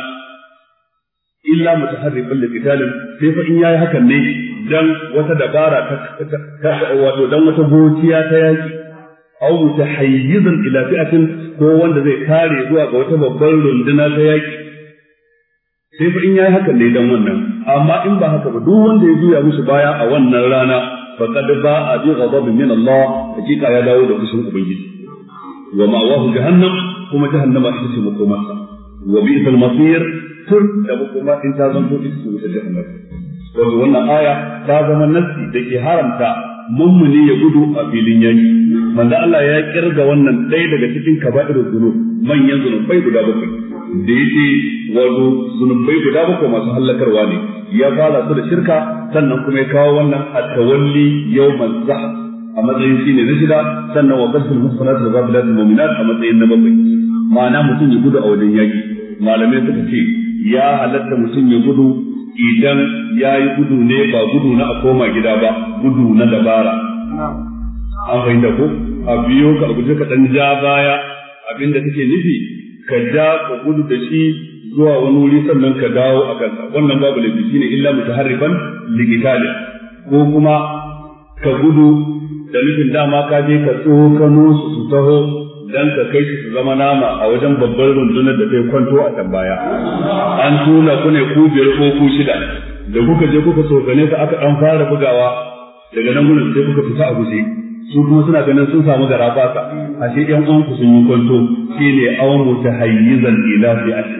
illa mutaharrifan liqitalin sai fa in yayi hakan ne dan wata dabara ta wato dan wata gociya ta yaki aw mutahayyizan ila fi'atin ko wanda zai kare zuwa ga wata babbar runduna ta yaki sai fa in yayi hakan ne dan wannan amma in ba haka ba duk wanda ya juya musu baya a wannan rana faqad ba'a bi ghadabin min Allah hakika ya dawo da kushin ubangiji wa ma'awahu jahannam kuma jahannama ita ce makomarsa wa bi'sal masir tur da makoma in ta zanto ita ce wuta jahannam wato wannan aya ta zama nassi da ke haramta mummuni ya gudu a filin yaki manzo Allah ya kirga wannan ɗaya daga cikin kaba'irul dhunub manyan zunubai guda bakwai da yake wato zunubai guda bakwai masu hallakarwa ne ya fara su da shirka sannan kuma ya kawo wannan at-tawalli yawmal zahf a matsayin shine na shida sannan wa qasdul muslimat wa ghafilatul mu'minat a matsayin na bakwai ma'ana mutum ya gudu a wajen yaki malamai suka ce ya halatta mutum ya gudu idan ya yi gudu ne ba gudu na a koma gida ba gudu na dabara an fahimta ko a biyo ka a guje ka dan ja baya abinda kake nufi ka ja ka gudu da shi zuwa wani wuri sannan ka dawo a kansa wannan babu laifi shine illa mutaharrifan ligitali ko kuma ka gudu da nufin dama ka je ka tsokano su taho dan ka kai su zama nama a wajen babbar rundunar da kai kwanto a can baya an tuna ku ne ku biyar ko ku shida da kuka je kuka tsokane su aka dan fara bugawa daga nan gurin sai kuka fita a guje su kuma suna ganin sun samu garabata ashe ɗan uwan ku sun yi kwanto shine awon mutahayyizan ila fi'ati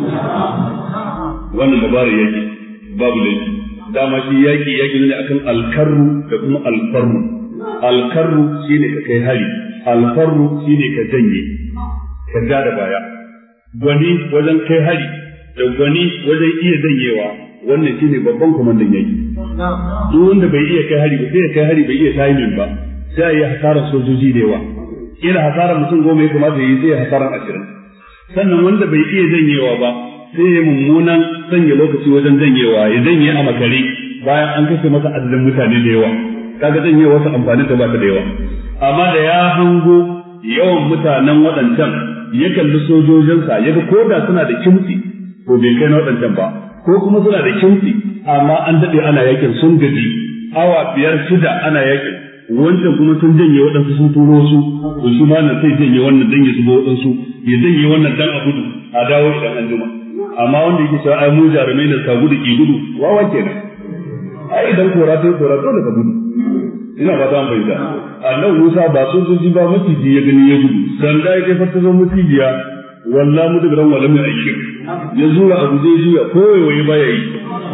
wannan dabara yake babu laifi dama shi yaki ne akan alkarru da kuma alfarru alkarru shine ka kai hari alfarru shine ka janye ka ja da baya gwani wajen kai hari da gwani wajen iya janyewa wannan shine babban komandan yaki duk wanda bai iya kai hari ba sai ya kai hari bai iya timing ba sai ya hasara sojoji da yawa kila hasaran mutum 10 ya kamata yi sai ya hasaran 20 sannan wanda bai iya janyewa ba sai ya mummunan sanya lokaci wajen janyewa ya janye a makare bayan an kashe masa adadin mutane da yawa kaga janyewa wasu amfani da ba ta da yawa amma da ya hango yawan mutanen waɗancan ya kalli sojojinsa ya ga ko da suna da kimtsi ko bai kai na waɗancan ba ko kuma suna da kimtsi amma an dade ana yakin sun gaji awa 5-6 ana yakin wancan kuma sun janye waɗansu sun turo su to shi ma nan sai janye wannan dan ya zubo waɗansu ya janye wannan dan a gudu a dawo idan an juma amma wanda yake cewa ai mu jarumai ne ka gudu ki gudu wawa kenan ai idan kora sai kora dole ka gudu ina ba ta bayyana annabi Musa ba sojoji ba maciji ya gani ya gudu sanda ya kai fata zo macijiya wallahi mu daga ran wala mai aiki ya zura abu zai juya kowaye baya yi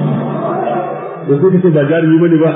da sai kace da jarumi bane ba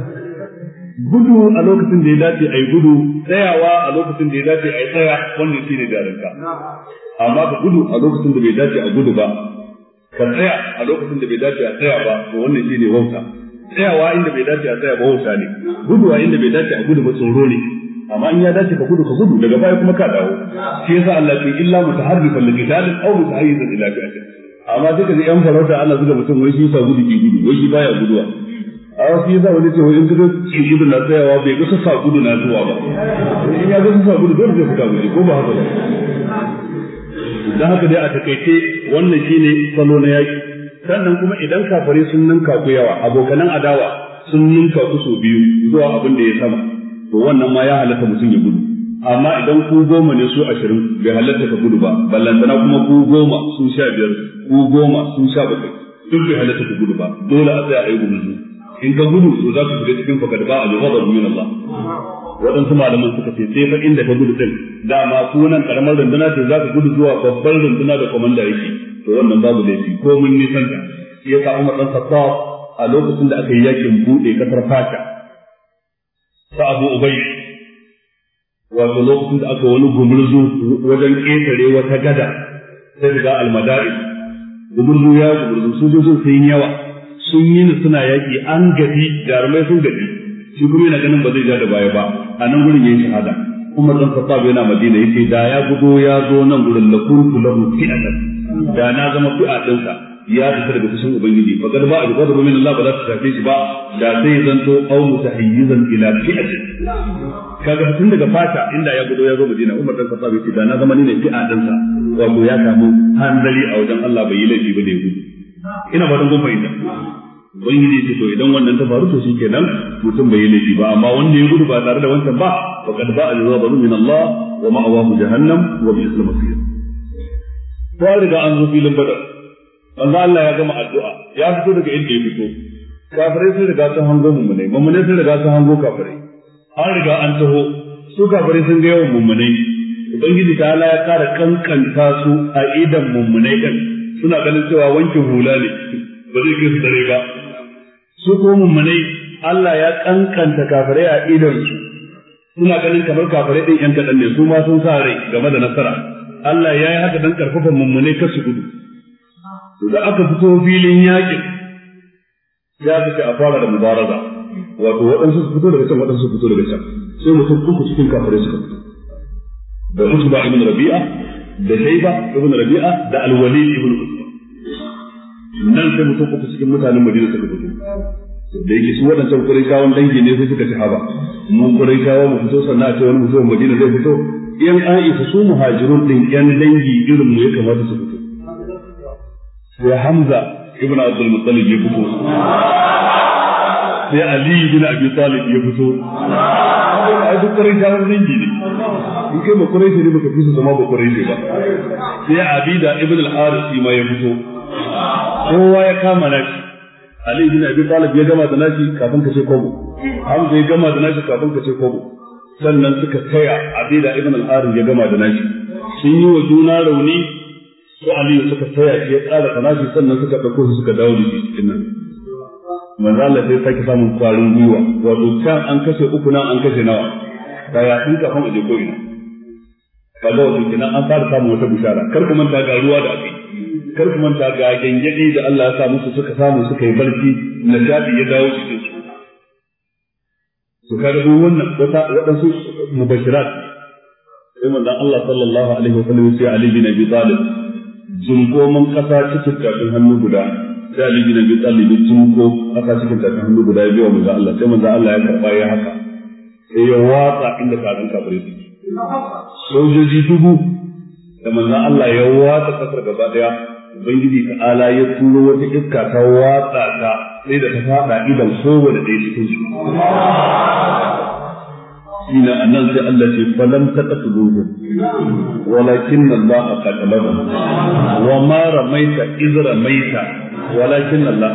gudu a lokacin da ya dace ai gudu tsayawa a lokacin da ya dace ai tsaya wannan shine jarumta amma ka gudu a lokacin da bai dace a gudu ba ka tsaya a lokacin da bai dace a tsaya ba to wannan shine wauta tsayawa inda bai dace a tsaya ba wauta ne gudu a inda bai dace a gudu ba tsoro ne amma in ya dace ka gudu daga baya kuma ka dawo shi yasa Allah ya illa mutaharrifan liqitalin aw mutahayyizan ila fi'atin amma duka da yan farauta Allah zuga mutum wai shi sa gudu ki gudu wai shi baya guduwa a wasu yasa wani ce wai in gudu ki gudu na tsayawa bai ga sa gudu na zuwa ba in ya ga sa gudu dole zai fita gudu ko ba haka ba dan haka dai a takaice wannan shine salo na yaki sannan kuma idan kafare sun ninka ku yawa abokanan adawa sun ninka ku so biyu zuwa abin da ya sama to wannan ma ya halatta mutum ya gudu amma idan ku 10 ne su 20 bai halatta ka gudu ba ballantana kuma ku 10 su 15 ku 10 su 17 duk bai halatta ka gudu ba dole a tsaya a yi gudu in ka gudu to za ku shiga cikin fakar ba a jawaba min Allah waɗansu malaman suka ce sai fa inda ka gudu din dama ku nan karamar runduna ce za ka gudu zuwa babbar runduna da komanda yake to wannan babu laifi ko mun nisan ta shi yasa Umar dan Khattab a lokacin da aka yi yakin bude kasar Fata sa Abu Ubay wato lokacin da aka wani gumurzu wajen ƙetare wata gada sai ga almadai gumurzu ya gumurzu sojojin sun yawa sun yi suna yaki an gaji jarumai sun gaji shi kuma yana ganin ba zai ja da baya ba a nan gurin yayin shahada Umar dan Khattab yana Madina yace da ya gudo ya zo nan gurin la kuntu lahu fi'atan da na zama fi'a dinsa ya fita daga cikin ubangiji fa kad ba al-ghadab min Allah ba za ta tafi shi ba da sai zanto aw mutahayyizan ila fi'atin kaga tun daga fata inda ya gudo ya zo Madina Umar dan Khattab yace da na zama ni ne fi'a dinsa wato ya samu hanzari a wajen Allah bai yi laifi ba da ya gudu ina ba dan gumbayin da ubangiji ce to idan wannan ta faru to shikenan mutum bai yi laifi ba amma wanda ya gudu ba tare da wancan ba faqad ba'a al-ghadab min Allah wa ma'awahu jahannam wa bi'sal masir ta riga an zo filin Badar manzo Allah ya gama addu'a ya fito daga inda ya fito kafirai sun riga sun hango mummunai mummunai sun riga sun hango kafirai an riga an taho su kafirai sun ga yawan mummunai ubangiji ta Allah ya kara kankanta su a idan mummunai din suna ganin cewa wankin hula ne ba zai kai su dare ba su ko mummunai Allah ya kankanta kafirai a idan su suna ganin kamar kafirai din yan kadan ne su ma sun sa rai game da nasara Allah ya yi haka dan karfafa mummunai kar su gudu to da aka fito filin yakin ya fice a fara da mubaraza wato waɗansu su fito daga can waɗansu su fito daga can sai mutum uku cikin kafirai suka fito da Utba ibn Rabi'a da Shayba ibn Rabi'a da Al-Walid ibn Utba nan sai mutum uku cikin mutanen Madina suka fito da yake su waɗancan Qurayshawan dangi ne sai suka ci haba mun Qurayshawa mu fito sannan a ce wani mutum Madina zai fito yan Aisha su muhajirun din yan dangi irin mu ya kamata su fito sai Hamza ibn Abdul Muttalib ya fito sai Ali ibn Abi Talib ya fito ai duk Qurayshawan dangi ne in kai ba Qurayshi ne baka fi su zama ba Qurayshi ba sai Abida ibn al-Harith ma ya fito kowa ya kama nashi Ali ibn Abi Talib ya gama da nashi kafin ka ce kobo Hamza ya gama da nashi kafin ka ce kobo sannan suka taya Abida ibn al-Harith ya gama da nashi sun yi wa juna rauni su Ali suka taya shi ya tsara da nashi sannan suka dauko shi suka dawo da shi cikin nan manzo Allah sai sake samun kwarin gwiwa wato can an kashe uku nan an kashe nawa daya in kafin aje ko ina kaga wato kenan an fara samun wata bishara kar ku manta ga ruwa da akai kar ku manta ga gengedi da Allah ya sa musu suka samu suka yi barci nishadi ya dawo cikin su to kaga duk wannan wadansu mubashirat sai manzo Allah sallallahu alaihi wasallam sai Ali bin Abi Talib junko mun kasa cikin tafin hannu guda sai Ali bin Abi Talib junko aka cikin tafin hannu guda ya biyo manzo Allah sai manzo Allah ya karba ya haka sai ya watsa inda kafin kafirai suke sojoji dubu da manzo Allah ya watsa kasar gaba daya ubangiji ta'ala ya turo wata iska ta watsa ta sai da ta fada idan kowane ɗaya cikin su shine annan sai Allah ce falam taqtuluhu walakin Allah qatalahu wa ma ramaita iz ramaita walakin Allah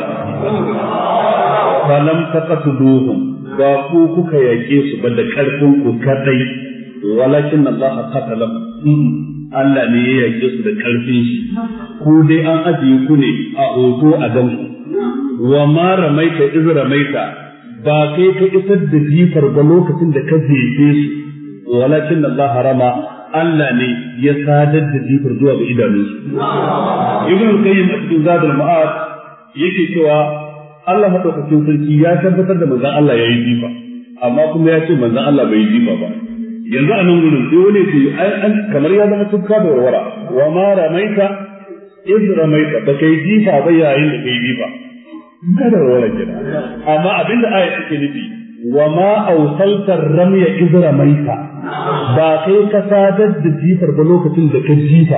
falam taqtuluhu ba ku kuka yake su ba da karfin ku kadai walakin Allah qatalahu Allah ne ya yake su da karfin shi ku dai an ajiye ku ne a hoto a ganku wa ma ramaita iz ramaita ba kai ka isar da jifar ba lokacin da ka jefe su walakin Allah harama Allah ne ya sadar da jifar zuwa ga idanunsu Ibn Qayyim a cikin Zadul Ma'ad yake cewa Allah madaukakin sarki ya tabbatar da manzon Allah yayi jifa amma kuma ya ce manzon Allah bai jifa ba yanzu a nan gurin sai wani ce ai kamar ya zama tukka da warwara wa ma ramaita iz ramaita ba kai jifa ba yayin da kai jifa kada warwara kenan amma abinda aya take nufi wa ma awsalta ramya iz ramaita ba kai ka sadar da jifar ba lokacin da ka jifa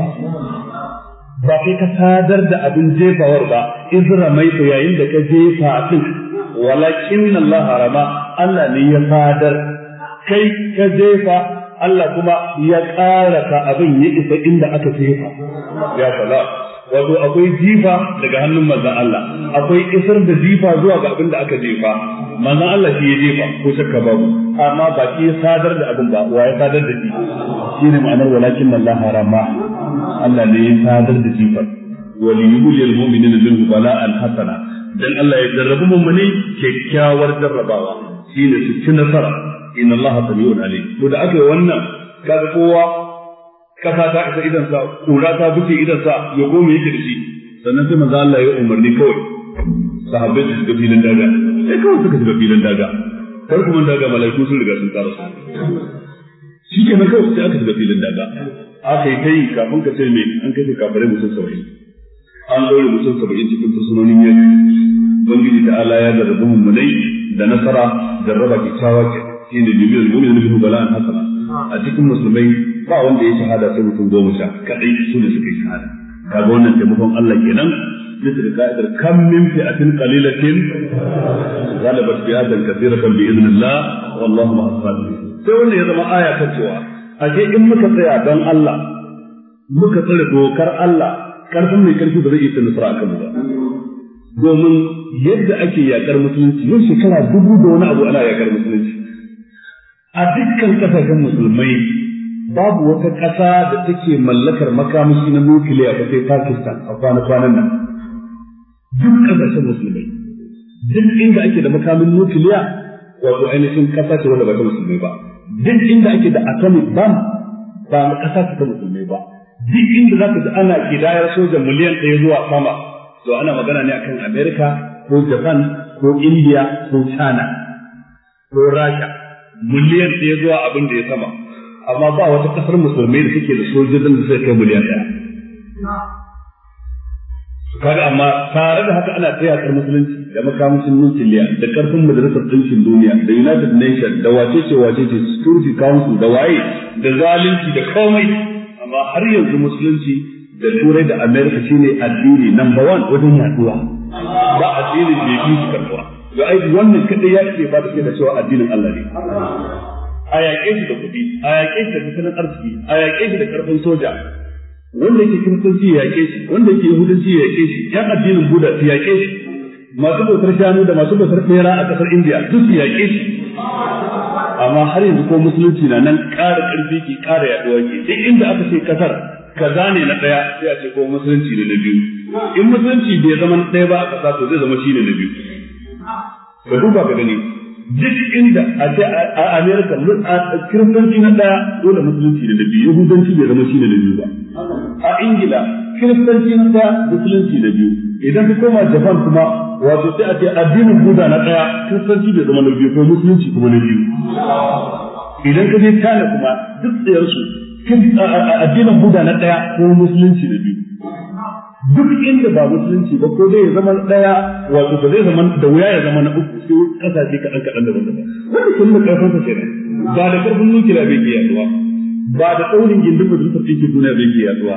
ba kai ka sadar da abin jefawar ba iz ramaita yayin da ka jefa din walakin Allah rama Allah ne ya sadar kai ka jefa Allah kuma ya ƙara ka abin ya isa inda aka jefa ya sala wato akwai jifa daga hannun manzon Allah akwai isar da jifa zuwa ga abin da aka jefa manzon Allah shi ya jefa ko shakka babu amma ba shi ya sadar da abin ba wa ya sadar da shi shine ma'anar walakin Allah harama Allah ne ya sadar da jifa waliyul mu'minina minhu bala'an hasana dan Allah ya jarrabu mu'mini kyakkyawar jarrabawa shine su ci nasara inna Allah sami'un alim to da aka yi wannan kaga kowa kasa ta isa idan sa kura ta buce idan sa ya gome yake da shi sannan sai manzo Allah ya umarni kawai sahabbai su shiga filin daga sai kawai suka shiga filin daga kar kuma daga malaiku sun riga sun tsara su shikenan kawai sai aka shiga filin daga aka yi kai kafin ka ce me an kashe kafirai mutum 70 an daure mutum 70 cikin fursunonin yaki bangiji ta Allah ya jarrabu mummunai da nasara jarraba kyakkyawa ke shine jibiyar mu'minin bihi bala'an hasana a cikin musulmai ba wanda ya shahada sai mutum 10 kadai su ne suka yi shahada kaga wannan taimakon Allah kenan bisa da ka'idar kam min fi'atin qalilatin ghalabat fi'atan kathiratan bi idnillah wallahu ma'as sabirin sai wannan ya zama aya ta cewa ake in muka tsaya don Allah muka tsare dokar Allah karfin mai karfi ba zai iya nasara akan mu ba domin yadda ake yakar musulunci yau shekara 2000 da wani abu ana yakar musulunci a dukkan kasashen musulmai babu wata ƙasa da take mallakar makamashi na nukiliya ba sai Pakistan a kwanan nan duk kasashen musulmai duk inda ake da makamin nukiliya wato ainihin ƙasa ce wanda ba ta musulmai ba duk inda ake da atomic bomb ba ƙasa ce ta musulmai ba duk inda zaka ji ana kidayar soja miliyan 1 zuwa sama to ana magana ne akan America ko Japan ko India ko China ko Russia miliyan 1 zuwa abin da ya sama amma ba wata kasar musulmai da take da sojojin da suka kai miliyan 1 kaga amma tare da haka ana tsayar musulunci da makamashin nukiliya da karfin majalisar ɗinkin duniya da United Nations da wacece Security Council da waye da zalunci da komai amma har yanzu musulunci da Turai da America shine addini number 1 wajen yaduwa ba addinin da yake shi karbuwa ga ai wannan kadai ya ce ba da cewa addinin Allah ne a yaƙe shi da kuɗi a yaƙe shi da tattalin arziki a yaƙe shi da karfin soja wanda yake kiristanci ya yaƙe shi wanda yake yahudanci ya yaƙe shi yan addinin buda su yaƙe shi masu bautar shanu da masu bautar bera a ƙasar India duk su yaƙe shi amma har yanzu ko musulunci na nan ƙara ƙarfi ke ƙara yaɗuwa ke duk inda aka ce ƙasar kaza ne na ɗaya sai a ce ko musulunci ne na biyu in musulunci bai zama na ɗaya ba a ƙasa to zai zama shi ne na biyu ka duba ka gani duk inda a ce a America kiristanci na ɗaya dole musulunci ne na biyu yahudanci bai zama shi ne na biyu ba a Ingila kiristanci na ɗaya musulunci na biyu idan ka koma Japan kuma wato sai a ce addinin Buda na ɗaya kiristanci bai zama na biyu ko musulunci kuma na biyu idan ka je China kuma duk tsayarsu addinin Buda na ɗaya ko musulunci na biyu duk inda ba musulunci ba ko zai zama ɗaya wato ba zai zama da wuya ya zama na uku sai kasashe kaɗan daban-daban wanda kun da ƙarfin sa kenan ba da ƙarfin nukiliya bai ke yaduwa ba da ɗaurin gindin majalisar ɗinkin duniya bai ke yaduwa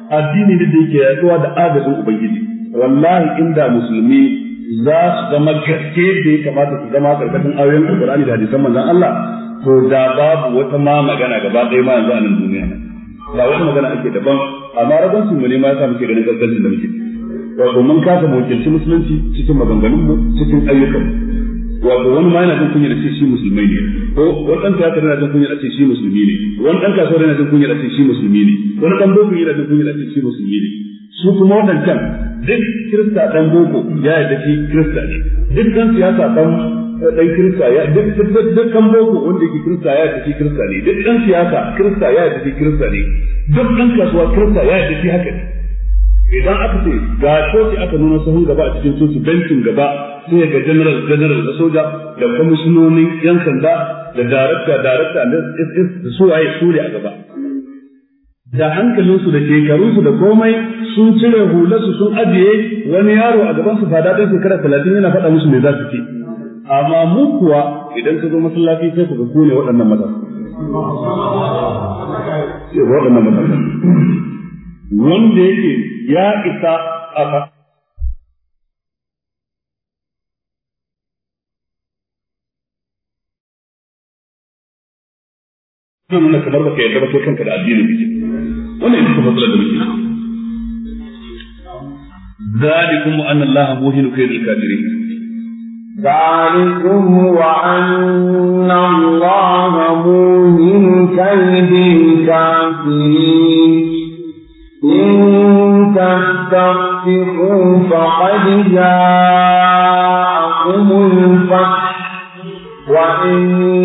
addini ne da yake yaduwa da agajin ubangiji. Wallahi inda musulmi za su zama gaske da ya kamata su zama karkashin ayoyin Alqur'ani da hadisan manzon Allah, to da babu wata ma magana gaba ɗaya ma yanzu a nan duniya. Ba wata magana ake daban, amma rabansu mu ne ma yasa muke ganin gaskacin da muke. Wato mun kasa wakilci musulunci cikin maganganunmu, cikin ayyukanmu. Wato wani ma yana jin kunya da ce shi musulmai ne, ko wani ɗan tiyata yana jin kunya da ce shi musulmi ne, wani ɗan kasuwa yana jin kunya da ce shi musulmi ne, wani ɗan boko yana jin kunya da ce shi musulmi ne. Su kuma waɗancan duk kirista ɗan boko ya yarda shi kirista ne, duk ɗan siyasa ɗan kirista ya duk ɗan boko wanda yake kirista ya yarda shi kirista ne, duk ɗan siyasa kirista ya yarda shi kirista ne, duk ɗan kasuwa kirista ya yarda shi haka ne. Idan aka ce ga coci aka nuna sahun gaba a cikin coci, bencin gaba sai ga general da soja da kwamishinonin yan sanda da darakta da SS da su waye su ne a gaba. Da hankalinsu da shekarunsu da komai sun cire hularsu sun ajiye wani yaro a gaban su fada ɗan shekara 30 yana faɗa musu me za su ce. Amma mu kuwa idan ka zo masallaci sai ku ga ku ne waɗannan matasa. Wanda yake ya isa a nuna kamar baka yarda ba kai kanka da addinin kake. Wannan ita ce matsalar da muke. Zalikum wa anna Allah muhinu kaydil kafirin. ذلكم وأن الله موهن كيد الكافرين إن تستفتحوا فقد جاءكم الفتح وإن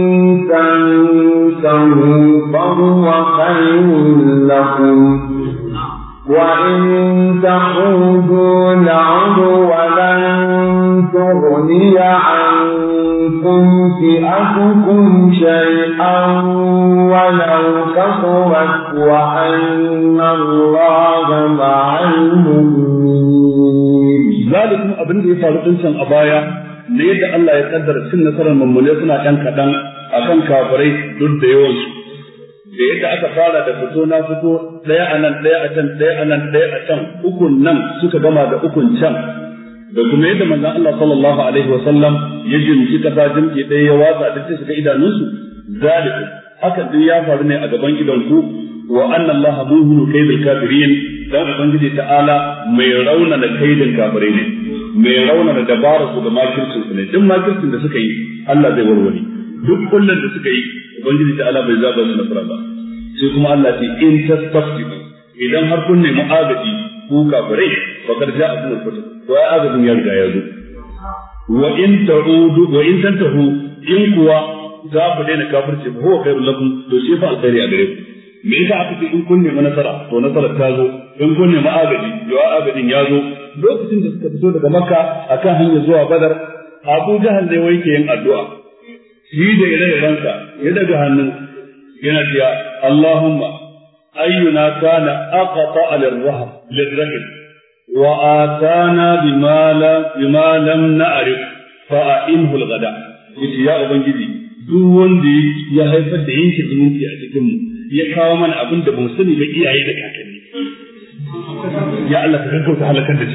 تنتهوا فهو خير لكم وإن تعودوا نعد ولن تغني عنكم فئتكم شيئا ولو كثرت وأن الله مع المؤمنين. ذلكم أبن دي فارقين سن أبايا ليد الله يقدر سن نصر المملية سنة كان كدن أكن كافري ضد يوز da yadda aka fara da fito na fito daya a nan daya a can daya a nan daya a can ukun nan suka gama da ukun can da kuma yadda manzon Allah sallallahu alaihi wa sallam ya jinki kasa jinki daya ya watsa da sai suka idanunsu zalikum haka duk ya faru ne a gaban idan ku wa anna Allah muhinu kaydil kafirin dan ubangiji ta'ala mai raunana kaidin kafirai ne mai raunana dabara su da makircin su ne duk makircin da suka yi Allah zai warware duk kullun da suka yi ubangiji ta'ala bai zaba su nasara ba sai kuma Allah ce in tastaftihu idan har kun nemi agaji ku kafirai fa kad ja'akum al-fatah to ai agajin ya riga ya zo wa in ta'udu wa in tantahu in kuwa za ku daina kafirci ba huwa khairul lakum to shi fa alkhairi a gare ku me yasa aka ce in kun nemi nasara to nasara ta zo in kun nemi agaji to agajin ya zo lokacin da suka fito daga Makka akan hanya zuwa Badar Abu Jahal ne wai ke yin addu'a shi da ire-irensa ya daga hannu yana cewa Allahumma ayyuna kana aqta lirrahim wa atana bima lam na'rif fa a'inhu al-ghada yace ya ubangiji duk wanda ya haifar da yanke zumunci a cikin mu ya kawo mana abin da bamu sani ba iyaye da kakanni ya Allah ka gaggauta halakar da shi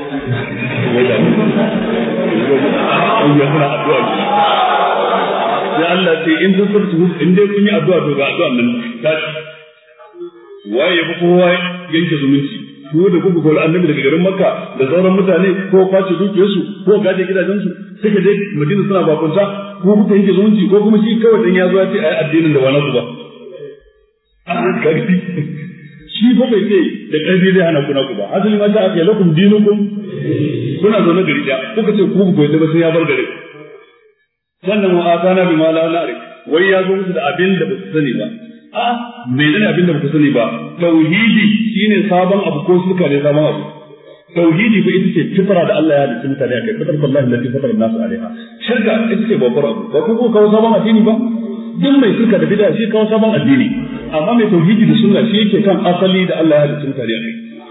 ya Allah ce in sun sarki in dai kun yi addu'a to ga addu'a nan ta waye ba kowa yanke zumunci ko da kuka kula annabi daga garin Makka da sauran mutane ko kwace dukiyarsu ko gaje gidajensu suka je Madina suna bakunta ko kuka yanke zumunci ko kuma shi kawai dan ya zo ya ce ai addinin da wani ba shi ko bai ce da ƙarfi zai hana kuna ku ba asali ma ta aka lakum dinukum kuna zo na gari da kuka ce ku bai da ba sai ya bar gari sannan wa atana bima la na'rif wai ya zo musu da abin da ba su sani ba menene abin da ba su sani ba tauhidi shine sabon abu ko shirka ne sabon abu tauhidi ko ita ce fitra da Allah ya halitta mutane akai fitrar Allah allati fatara an-nas alaiha shirka ita ce babbar abu ba ku kawo sabon addini ba duk mai shirka da bid'a shi kawo sabon addini amma mai tauhidi da sunna shi yake kan asali da Allah ya halitta mutane akai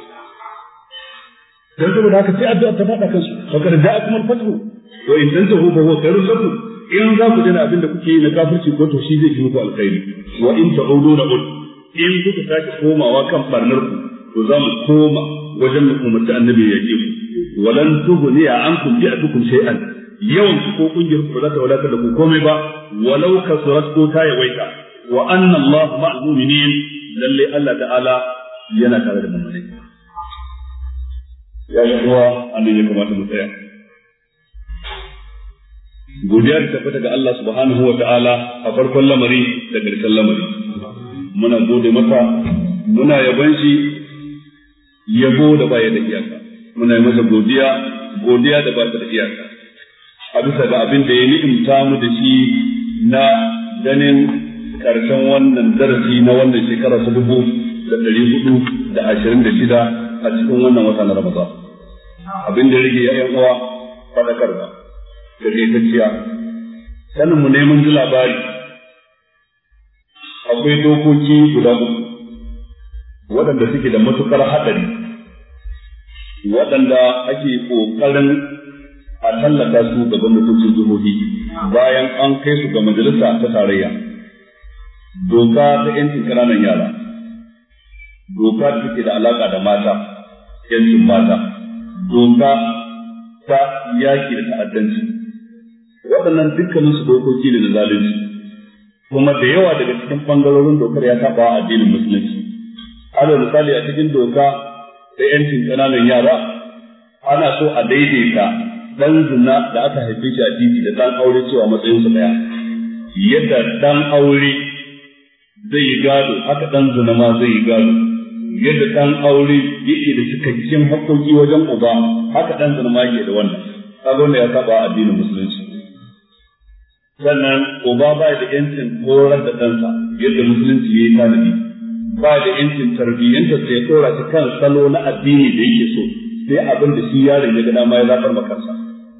dan saboda haka sai addu'a ta faɗa kansu fa kada ja'akum al-fathu wa in tantahu fa huwa khairun lakum in za ku dena abin da kuke yi na kafirci ko to shi zai yi muku alkhairi wa in ta'udu na'ud in kuka sake komawa kan barnar ku to za mu koma wajen mu umarci annabi ya ce walan tughni ankum bi'atukum shay'an yawan ko kungiyar ku za ta wadata da ku komai ba walau kasurat ko ta yawaita wa anna Allah ma'al mu'minin lalle Allah ta'ala yana tare da mu'minai ya yi kuwa annabi ya kamata mu tsaya godiya da tabbata ga Allah subhanahu wa ta'ala a farkon lamari da ƙarshen lamari muna gode masa muna yaban shi yabo da baya da iyaka muna yi masa godiya da baya da iyaka a bisa ga abin da ya ni'imta mu da shi na ganin ƙarshen wannan darasi na wannan shekara ta 1426 a cikin wannan wata na Ramadan abin da rage ya uwa fadakarwa da gaitacciya sanin mu neman ji labari akwai dokoki guda uku waɗanda suke da matukar haɗari waɗanda ake ƙoƙarin a tallata su ga gwamnatocin jihohi bayan an kai su ga majalisa ta tarayya doka ta yancin ƙananan yara doka da take da alaƙa da mata yancin mata doka ta yaƙi da ta'addanci waɗannan dukkanin su dokoki ne da zalunci kuma da yawa daga cikin bangarorin dokar ya saba wa addinin musulunci alal misali a cikin doka da yancin ƙananan yara ana so a daidaita dan zina da aka haife shi a titi da dan aure cewa matsayin su daya yadda dan aure zai yi gado haka dan zina ma zai yi gado yadda dan aure yake da cikakken haƙƙoƙi wajen uba haka dan zina ma yake da wannan kaga wanda ya saba addinin musulunci sannan uba ba da yancin horar da ɗansa yadda musulunci ya yi tanadi ba da yancin tarbiyyanta sai tsora shi kan salo na addini da yake so sai abin da shi yaron ya ga dama ya zafar makarsa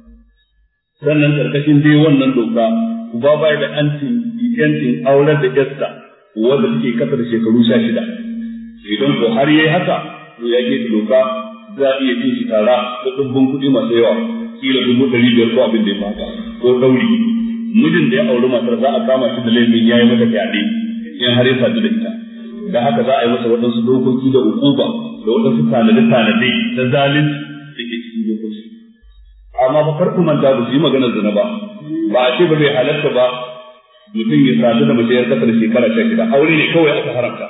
sannan karkashin dai wannan doka uba ba da yancin aurar da yarsa wanda take kasa da shekaru 16 idan ko har yayi haka to ya ke doka za a iya cin shi tara da dubbun kuɗi masu yawa kila 500 ko abin da ya fata ko dauri mijin da ya auri matar za a kama shi da laifin yayi mata fyaɗe in har ya sadu da ita da haka za a yi masa waɗansu dokoki da hukuma da waɗansu tanade na zalunci da ke cikin dokoki amma ba farko manta ba su yi maganar zina ba ba a ce ba bai halatta ba mutum ya sadu da mace yar kasa da shekara 16 aure ne kawai aka haramta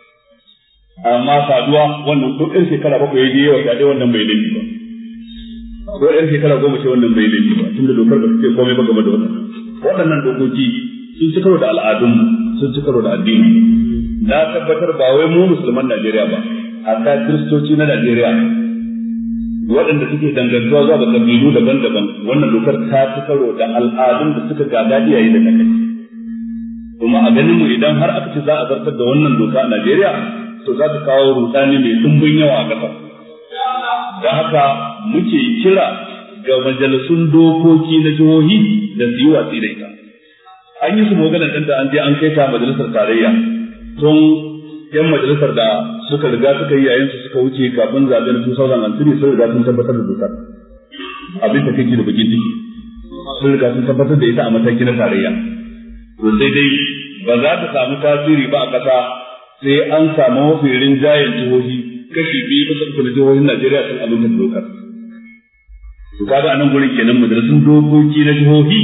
amma saduwa wannan ko ɗan shekara 7 ya je yawa fyaɗe wannan bai laifi ba ko ɗan shekara 10 ce wannan bai laifi ba tunda dokar ba ta ce komai ba game da waɗannan dokoki sun ci karo da al'adunmu sun ci karo da addini na tabbatar ba wai mu musulman Najeriya ba hatta kiristoci na Najeriya waɗanda suke dangantuwa zuwa ga kabilu daban-daban wannan dokar ta ci karo da al'adun da suka gada iyaye da kakanni kuma a ganin mu idan har aka ce za a zartar da wannan doka a Najeriya to za ta kawo rudani mai dimbin yawa a ƙasa da haka muke kira ga majalisun dokoki na jihohi da su yi watsi da ita an yi su maganar ɗanta an je an kai ta majalisar tarayya tun yan majalisar da suka riga suka yi yayin su suka wuce kafin zaben 2003 sun riga sun tabbatar da dokar abin da kake da bakin ciki sun riga sun tabbatar da ita a mataki na tarayya to sai dai ba za ta samu tasiri ba a ƙasa sai an samu mafi rinjayen jihohi kashi 2 na jihohin Najeriya sun aminta da dokar to kaga anan gurin kenan majalisun dokoki na jihohi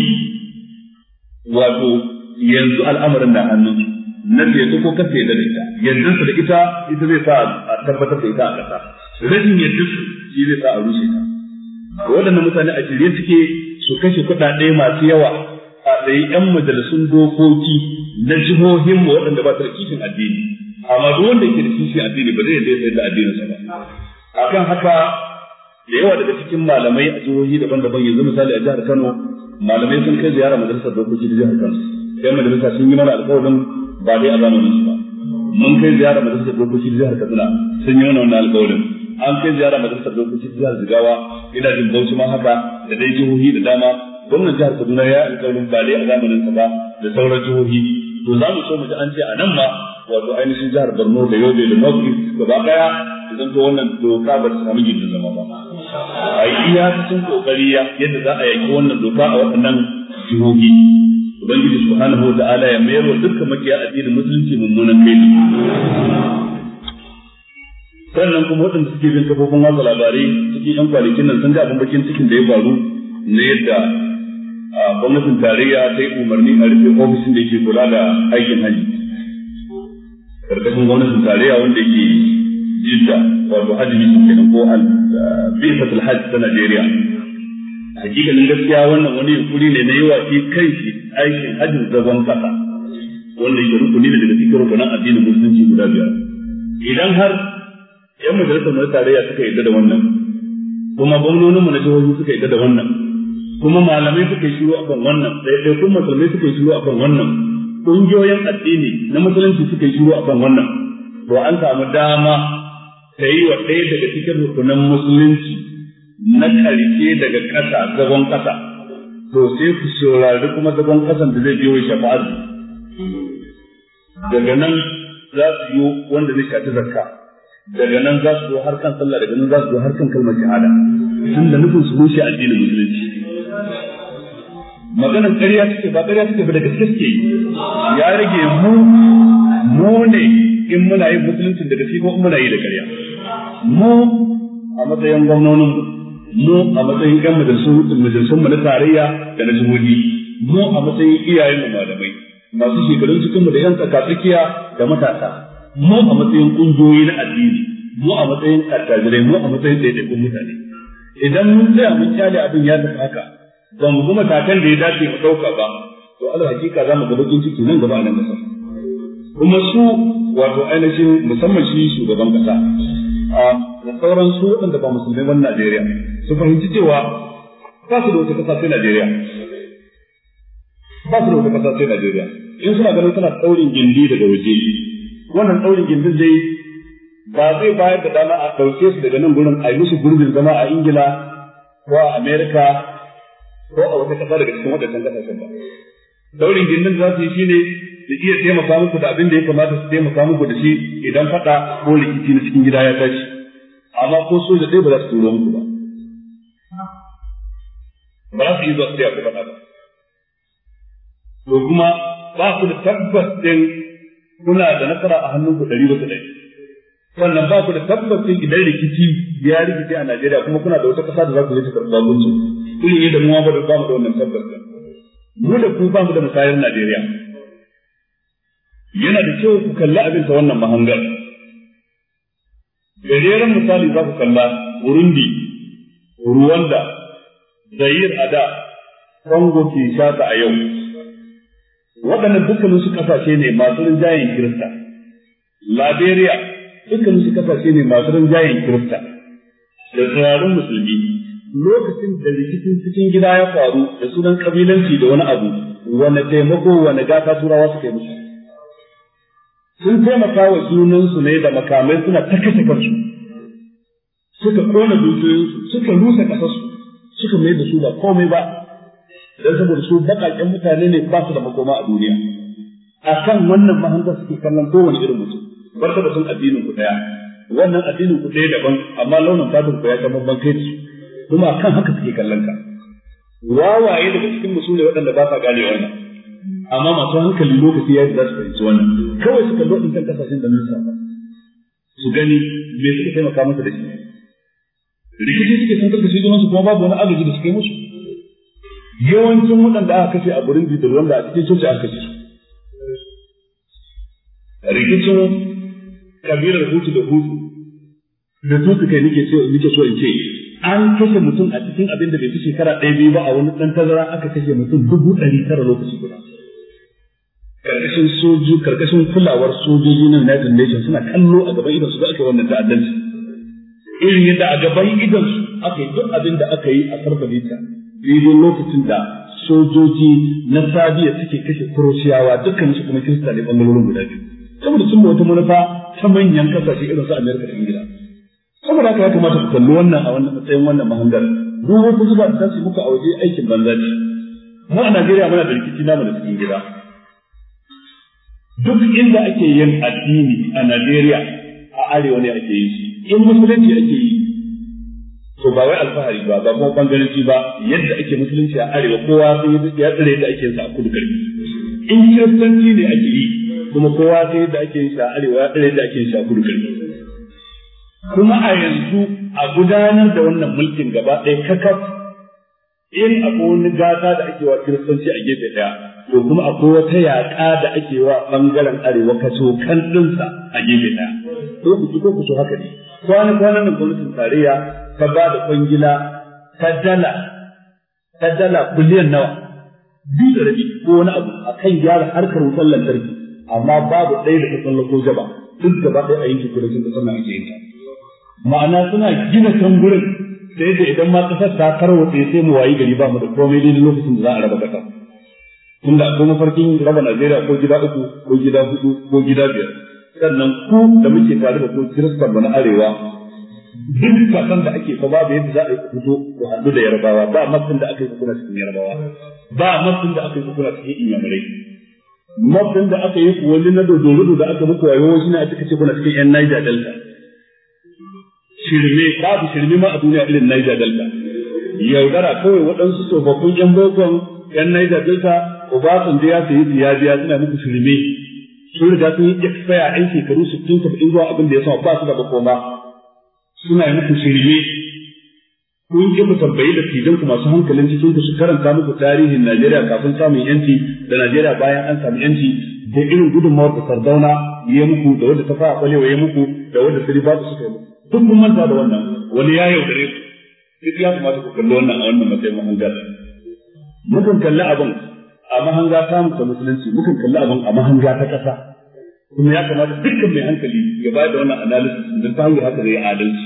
wato yanzu al'amarin na hannun na sai ko kace da ita yanzu su da ita zai sa a tabbatar da ita a kasa rashin yadda su shi zai sa a rushe ta waɗannan mutane a shirye suke su kashe kuɗaɗe masu yawa a tsaye yan majalisun dokoki na jihohin mu waɗanda ba su da kishin addini amma duk wanda yake da kishin addini ba zai yadda da addinin sa ba akan haka da yawa daga cikin malamai a jihohi daban-daban yanzu misali a jihar Kano malamai sun kai ziyara majalisar dokoki da jihar Kano sai majalisa sun yi mana alƙawarin ba dai a zamanin su ba mun kai ziyara majalisar dokoki da jihar Katsina sun yi mana wannan alƙawarin an kai ziyara majalisar dokoki da jihar Jigawa ina jin Bauchi ma haka da dai jihohi da dama gwamnatin jihar Kaduna ya alƙawarin ba dai a zamanin sa ba da sauran jihohi to za mu so mu ji an ce a nan ma wato ainihin jihar Borno da Yobe da North East gaba daya idan to wannan doka ba ta samu gindin zama ba a yi iyakacin kokari yadda za a yaki wannan doka a waɗannan jihohi ubangiji subhanahu wa ta'ala ya mayar wa dukkan makiya addinin musulunci mummunan kai sannan kuma waɗanda suke bin kafofin watsa labarai cikin yan kwanakin nan sun ga abin bakin cikin da ya faru na yadda gwamnatin tarayya ta yi umarni a rufe ofishin da yake kula da aikin hajji karkashin gwamnatin tarayya wanda yake jidda wato hajji mission kenan ko bisatul hajj ta Najeriya. Hakikalin gaskiya wannan wani yunkuri ne na yi wa shi kai shi aikin hajjin zagon kasa wanda yake rukuni ne daga cikin rukunan addinin musulunci guda 5. Idan har yan majalisar na tarayya suka yarda da wannan, kuma gwamnoninmu na jihohi suka yarda da wannan, kuma malamai suka yi shiru akan wannan, ɗaiɗaikun musulmai suka yi shiru akan wannan, ƙungiyoyin addini na musulunci suka yi shiru akan wannan, to an samu dama ta yi wa ɗaya daga cikin rukunan musulunci na ƙarshe daga ƙasa zagon ƙasa, to sai ku saurari kuma zagon ƙasan da zai biyo shafa'ar daga nan za su yi wanda zai shafi zakka, daga nan za su zo har kan sallah, daga nan za su zo har kan kalmar shahada, tun da nufin su rushe addinin musulunci. Maganar ƙarya take ba ƙarya take ba da gaske suke ya rage mu ne in muna yin musuluncin da gaske ko in muna yi da ƙarya. Mu a matsayin gwamnonin mu a matsayin ƴan majalisun mu na tarayya da na jihohi, mu a matsayin iyayen mu malamai masu shekarun cikin mu da ƴan tsakatsakiya da matasa, mu a matsayin ƙungiyoyi na addini, mu a matsayin attajirai, mu a matsayin ɗaiɗaikun mutane. Idan mun tsaya mun kyale abin ya tafi haka, ba mu kuma matakan da ya dace mu ɗauka ba, to Allah hakika za mu ga bakin ciki nan gaba a nan ƙasa. Kuma su wato ainihin musamman shi shugaban ƙasa da sauran su waɗanda ba musulmai ban Najeriya su fahimci cewa ba su da wata ƙasa sai Najeriya. Ba su da wata ƙasa sai Najeriya. In suna ganin suna ɗaurin gindi daga waje, wannan ɗaurin gindin dai ba zai bayar da dama a ɗauke su daga nan gurin a yi musu gurbin zama a Ingila ko a Amerika ko a wata ƙasa daga cikin waɗannan ƙasashen ba. Ɗaurin gindin za su yi shine su iya taimaka muku da abin da ya kamata su taimaka muku da shi idan faɗa ko rikici na cikin gida ya tashi, amma ko soja ɗaya ba za su turo muku ba. Ba za su yi zuwa su ku faɗa ba. To kuma ba ku da tabbas ɗin kuna da nasara a hannunku 100%. Wannan ba ku da tabbas ɗin idan rikici ya rikici a Najeriya kuma kuna da wata ƙasa da za ku yi ta karɓa gunci. Ilimi da muwa ba mu da wannan tabbas ɗin. Mu da ku ba mu da musayar Najeriya. Yana da kyau ku kalli abin ta wannan mahangar. Gajeren misali za ku kalla Burundi, Rwanda, Zaire a da, Congo Kinshasa a yau. Waɗannan dukkanin su ƙasashe ne masu rinjayen Kirista. Liberia dukkanin su ƙasashe ne masu rinjayen Kirista. Da tsirarin musulmi. Lokacin da rikicin cikin gida ya faru da sunan kabilanci da wani abu, wane taimako wane gata turawa suka yi musu. Sun taimaka wa junansu ne da makamai suna ta kashe kansu, suka kona dukiyoyinsu, suka rusa ƙasarsu, suka mai da su ba komai ba, don saboda su baƙaƙen mutane ne ba su da makoma a duniya. A kan wannan mahangar suke kallon kowane irin mutum, bar da sun addinin ku ɗaya, wannan addinin ku ɗaya daban, amma launin fatar ku ya ta babban kai su, kuma kan haka suke kallon ka. Wawaye daga cikin musu ne waɗanda ba sa gane wannan. Amma masu hankali lokaci ya yi za su fahimci wannan, kawai suka zo ɗin kasashen da nisa su gani me suka taimaka masa da shi. Rikici suke sun karkashe junansu kuma babu wani agaji da suka yi musu. Yawancin waɗanda aka kashe a Burundi da Rwanda a cikin coci aka kashe su. Rikicin kabilar Hutu da Hutu da Tutsi kai nake so in ce an kashe mutum a cikin abin da bai fi shekara 1-2 ba a wani ɗan tazara aka kashe mutum 900 lokaci guda. Karkashin kulawar sojoji na United Nations suna kallo a gaban idansu da aka yi wannan ta'addanci. Irin yadda a gaban idansu aka yi duk abin da aka yi a Sarbabita, daidai lokacin da sojoji na Sabiya suke kashe Kuroshiyawa dukkan su kuma Kirista ne ɓangarorin guda biyu. Saboda sun wata manufa ta manyan kasashe irin su Amerika da Ingila. Saboda haka ya kamata ku kalli wannan a wannan matsayin wannan mahangar. Duk wasu zuba da su muka a waje aikin banza ce. Mu a Najeriya muna da rikici namu da cikin gida. Duk inda ake yin addini a Najeriya a arewa ne ake yi shi. In musulunci ake yi, to ba wai alfahari ba, ba kuma bangaranci ba, yadda ake musulunci a arewa kowa sai ya tsare da ake yin sa a kudu karfi. In kiristanci ne ake yi, kuma kowa sai yadda ake yin sa a arewa ya tsare da ake yin sa a kudu karfi. kuma a yanzu a gudanar da wannan mulkin gaba ɗaya kakaf in akwai wani gata da ake wa kiristanci a gefe ɗaya to kuma akwai wata yaƙa da ake wa ɓangaren arewa kaso kan ɗinsa a gefe ɗaya ko ku so haka ne kwanan nan gwamnatin tarayya ta ba da kwangila ta dala biliyan nawa biyu da rabi ko wani abu akan gyara harkar wutar lantarki amma babu ɗaya da ta tsallako jaba duk gaba ɗaya a yankin kudancin ƙasar nan ake yin ta ma'ana suna gina can gurin sai da idan ma ƙasar ta tarwatse sai mu wayi gari ba mu da komai dai lokacin da za a raba ƙasa tunda akwai mafarkin raba Najeriya ko gida 3 ko gida 4 ko gida 5 sannan ku da muke tare da ku kiristan na arewa duk kasan da ake fa babu yadda za a yi fito ku haɗu da Yarbawa ba matsin da aka yi kuna cikin Yarbawa ba matsin da aka yi kuna cikin Inyamurai matsin da aka yi ku wani na dodorudu da aka muku wayo shi ne a cikin kuna cikin yan Niger Delta shirme babu shirme ma a duniya irin Niger Delta yaudara kawai waɗansu tsofaffin yan bokon yan Niger Delta Obasanjo ya sayi biya suna muku shirme sun riga sun yi expire ɗan shekaru 60 zuwa abin da ya sama ba su da bakoma suna yi muku shirme kun ki ku tambayi da fidan ku masu hankalin cikin ku su karanta muku tarihin Najeriya kafin samun yanci da Najeriya bayan an samu yanci da irin gudunmawar da Sardauna ya muku da wanda ta fara kwalewa ya muku da wanda Siribatu suka yi muku duk mun manta da wannan wani ya yaudare ku duk ya kamata ku kalli wannan a wannan matsayin mahanga mukan kalli abin a mahanga ta muka musulunci mukan kalli abin a mahanga ta ƙasa kuma ya kamata dukkan mai hankali ya bayar da wannan analysis da ta hanyar haka zai adalci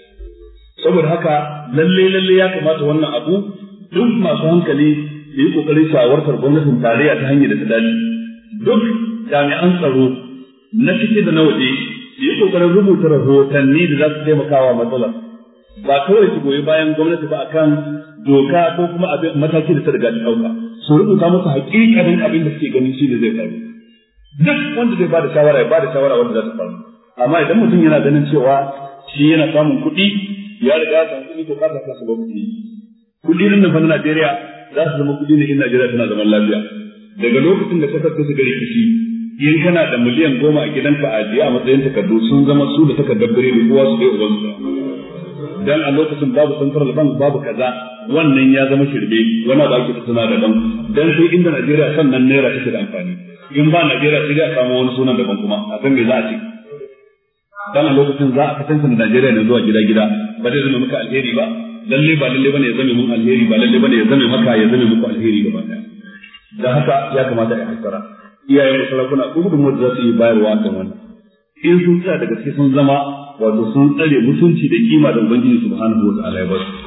saboda haka lalle ya kamata wannan abu duk masu hankali su yi kokarin shawartar gwamnatin tarayya ta hanyar da ta dace duk jami'an tsaro na cike da na waje su yi kokarin rubuta rahotanni da za su taimaka wa matsalar ba kawai su goyi bayan gwamnati ba akan doka ko kuma abin mataki da ta riga ta dauka su rubuta musu hakikanin abin da suke ganin shi ne zai faru duk wanda zai bada shawara ya bada shawara wanda za ta faru amma idan mutum yana ganin cewa shi yana samun kuɗi ya riga ya samu kuɗi to ka sa su ba kuɗi nan fa na Najeriya za su zama kuɗi ne in Najeriya tana zaman lafiya daga lokacin da kasar ta shiga rikici in kana da miliyan 10 a gidanka a jiya a matsayin takardu sun zama su da takardar birni kowa su dai uban su dan a lokacin babu central bank babu kaza wannan ya zama shirme wani ba ake tattauna daban dan sai inda Najeriya sannan naira take da amfani in ba Najeriya sai a samu wani sunan daban kuma a san me za a ce dan a lokacin za a kasance Najeriya ne zuwa gida ba zai zama maka alheri ba lalle bane ya zame mun alheri ba lalle bane ya zame maka ya zame muku alheri gaba daya da haka ya kamata a hankara iyayen sarakuna ko gudunmuwar da za su yi bayarwa kan wannan in sun tsaya daga cikin sun zama wato sun tsare mutunci da kima da ubangiji subhanahu wa ta'ala ya ba su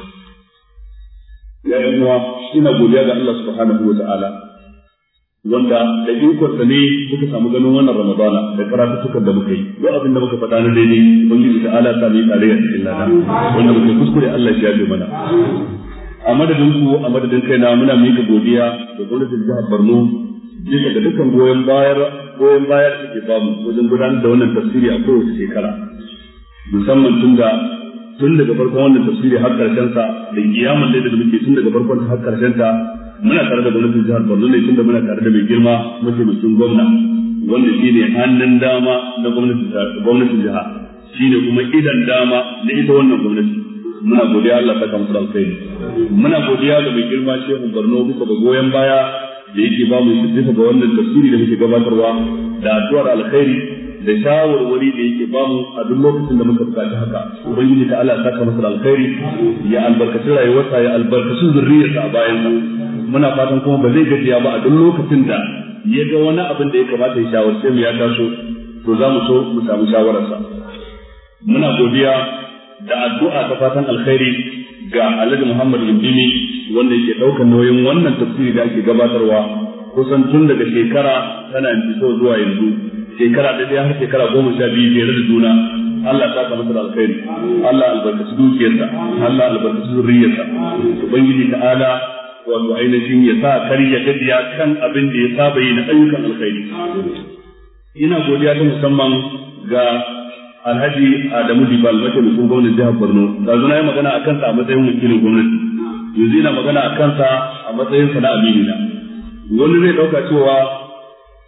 ya yi uwa ina godiya ga Allah subhanahu wa ta'ala wanda da ikonsa ne muka samu ganin wannan Ramadana da karatukan da muka yi duk abin da muka faɗa na daidai ubangiji ta'ala ta mai tarayya cikin lada wanda muke kuskure Allah ya yafe mana a madadin ku a madadin kaina muna mika godiya da gwamnatin jihar Borno bisa ga dukkan goyon bayar da take bamu wajen gudanar da wannan tafsiri a kowace shekara musamman tun daga farkon wannan tafsiri har karshen sa da kiyamun da muke tun daga farkon har karshen sa muna tare da gwamnatin jihar Borno ne tunda muna tare da mai girma mataimakin gwamna wanda shine hannun dama na gwamnatin jiha shine kuma idan dama na ita wannan gwamnati muna godiya Allah ta kamar alkhairi muna godiya ga mai girma shehu Borno bisa ga goyon baya da yake ba mu bisa ga wannan tafsiri da muke gabatarwa da addu'ar alkhairi da shawarwari da yake ba mu a duk lokacin da muka buƙaci haka ubangiji ta Allah saka masa alkhairi ya albarkaci rayuwarsa ya albarkaci zurriyarsa a bayan sa muna fatan kuma ba zai gajiya ba a duk lokacin da ya ga wani abin da ya kamata ya shawarce mu ya taso to za mu so mu samu shawararsa muna godiya da addu'a ta fatan alkhairi ga Alhaji Muhammad Indimi wanda yake daukar nauyin wannan tafsiri da ake gabatarwa kusan tun daga shekara tana fito zuwa yanzu shekara da har shekara 12 jere da juna Allah ta ka masa alkhairi Allah albarkaci dukiyarsa Allah albarkaci zuriyarsa ubangiji ta'ala wato ainihin ya sa kariya gadiya kan abin da ya saba yi na ayyukan alkhairi ina godiya ta musamman ga Alhaji Adamu Dibal mataimakin gwamnatin jihar Borno da zuna yi magana akan sa a matsayin wakilin gwamnati yanzu ina magana akan sa a matsayin sa na aminina wani zai dauka cewa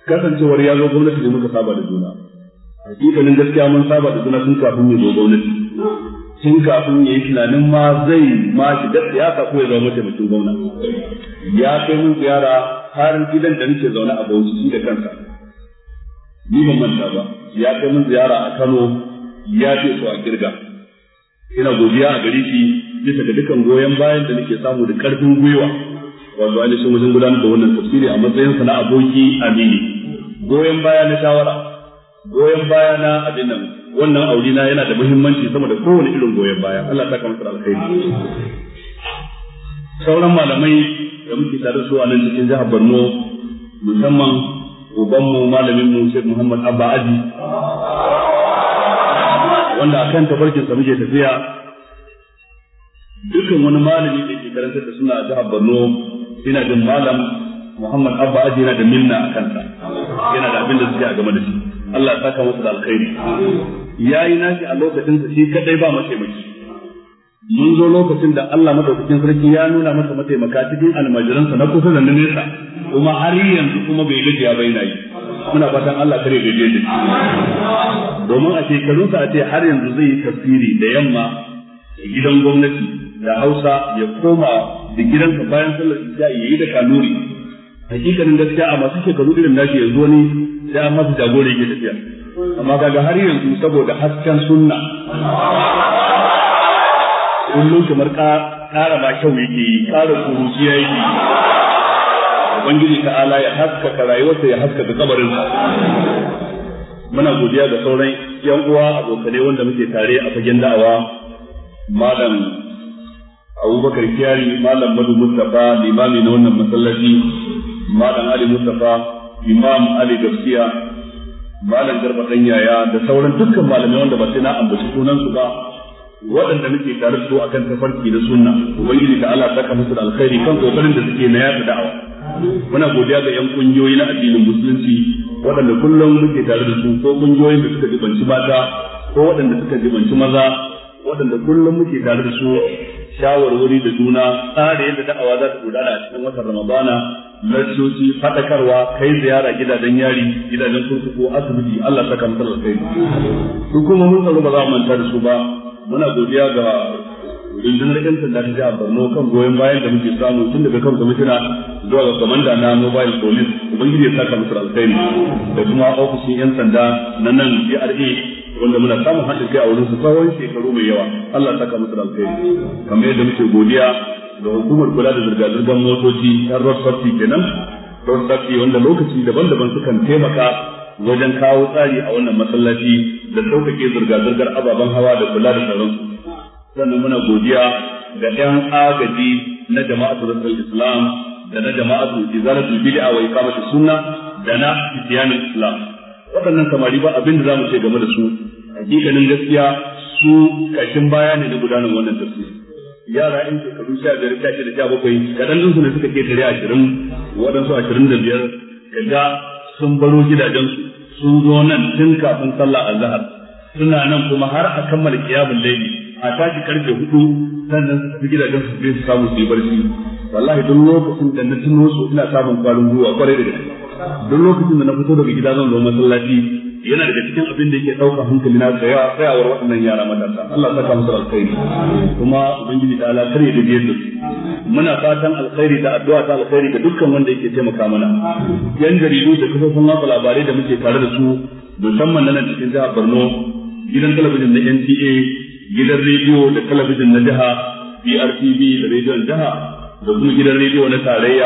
kasancewar ya zo gwamnati ne muka saba da juna hakikanin gaskiya mun saba da juna tun kafin mu zo gwamnati tun kafin ya yi tunanin ma zai ma shiga siyasa ko ya zama mataimakin gwamna. Ya kai mun ziyara har gidan da nake zaune a Bauchi shi da kansa. Ni ban manta ba, ya kai mun ziyara a Kano ya ce so a kirga. Ina godiya a gare shi bisa ga dukan goyon bayan da nake samu da karfin gwiwa. Wato ainihin wajen gudanar da wannan tafsiri a matsayinsa na aboki amini. Goyon baya na shawara, goyon baya na abin nan, wannan aurina yana da muhimmanci sama da kowane irin goyon baya. Allah ta kamar alkhairi. Sauran malamai da muke tare su a nan cikin jihar Borno, musamman ubanmu malamin mu Sheikh Muhammad Abba Aji, wanda akan tafarkin sa muke tafiya. Dukkan wani malami da ke karantar da suna a jihar Borno, ina jin malam Muhammad Abba Aji yana da minna a kansa, yana da abin da suke a game da shi. Allah ya saka masa da alkhairi. Yayi nashi a lokacin sa shi kadai ba mataimaki. Mun zo lokacin da Allah madaukakin sarki ya nuna masa mataimaka cikin almajiransa na kusa da na nesa, kuma har yanzu kuma bai gaji ya bayyana yi. Muna fatan Allah kare gaje da shi. Domin a shekarunsa a ce har yanzu zai yi tafsiri da yamma a gidan gwamnati da Hausa, ya koma da gidansa bayan sallar isha ya yi da kanuri. Hakikanin gaskiya a masu shekaru irin nashi yanzu wani sai an masa jagora yake tafiya. Amma kaga har yanzu saboda hasken sunna kullum kamar ƙara ma kyau yake yi, ƙara kuruciya yake yi. Ubangiji ta'ala ya haskaka rayuwarsa, ya haskaka kabarinsa. Muna godiya ga sauran yan uwa abokanai wanda muke tare a fagen da'awa, malam Abubakar Kiyari, malam Madu Mustafa, limami na wannan masallaci, malam Ali Mustafa, imam Ali Gaskiya, malam Garba Yaya, da sauran dukkan malamai wanda ba sai na ambaci sunansu ba, waɗanda muke tare da su akan tafarki da sunna. Ubangiji ta Allah saka musu da alkhairi kan kokarin da suke na yaɗa da'awa. Muna godiya ga yan kungiyoyi na addinin musulunci waɗanda kullum muke tare da su, ko kungiyoyin da suka jibanci mata ko waɗanda suka jibanci maza, waɗanda kullum muke tare da su shawarwari da juna, tsara yadda da'awa za ta gudana a cikin watan Ramadana, lassoci, faɗakarwa, kai ziyara gidajen yari, gidajen kurkuku, asibiti. Allah saka musu da alkhairi. Hukumomin tsaro ba za mu manta da su ba. Muna godiya ga rundunar yan sanda ta jihar Borno kan goyon bayan da muke samu tun daga kan kwamitina zuwa ga komanda na mobile police. Ubangiji ya saka musu alkhairi, da kuma ofishin yan sanda na nan GRA wanda muna samun haɗin kai a wurin su tsawon shekaru mai yawa. Allah ya saka musu alkhairi. Kamar yadda muke godiya ga hukumar kula da zirga-zirgar motoci ta road safety kenan, road safety wanda lokaci daban-daban sukan taimaka wajen kawo tsari a wannan masallaci da sauƙaƙe zirga-zirgar ababen hawa da kula da tsaronsu. Sannan muna godiya ga 'yan agaji na jama'atul Rasul Islam da na jama'atul Izalatul Bid'a wa Iqamatus Sunna da na Fitiyanul Islam. Waɗannan samari ba abin da zamu ce game da su. Hakikanin gaskiya su kashin baya ne na gudanar wannan tafsiri. Yara in shekaru 15, 16, 17, kaɗan ɗinsu ne suka ketare 20, waɗansu 25, kaga sun baro gidajensu sun zo nan tun kafin sallah azhar, suna nan kuma har a kammala qiyamul layli, a tashi karfe 4 sannan su tafi gidajensu sai su samu su yi barci. Wallahi duk lokacin da na tuno su ina samun kwarin gwiwa kwarai da gaske. Duk lokacin da na fito daga gida zan zo masallaci, yana daga cikin abin da yake ɗaukar hankali na tsayawar waɗannan yara matasa. Allah ya saka musu alkhairi, kuma ubangiji ta Allah kare da biyar da su. Muna fatan alkhairi da addu'a ta alkhairi ga dukkan wanda yake taimaka mana. Yan jaridu da kafofin watsa labarai da muke tare da su, musamman nan cikin jihar Borno, gidan talabijin na NTA, gidan rediyo da talabijin na jiha, BRTV da rediyon jiha, da kuma gidan rediyo na tarayya,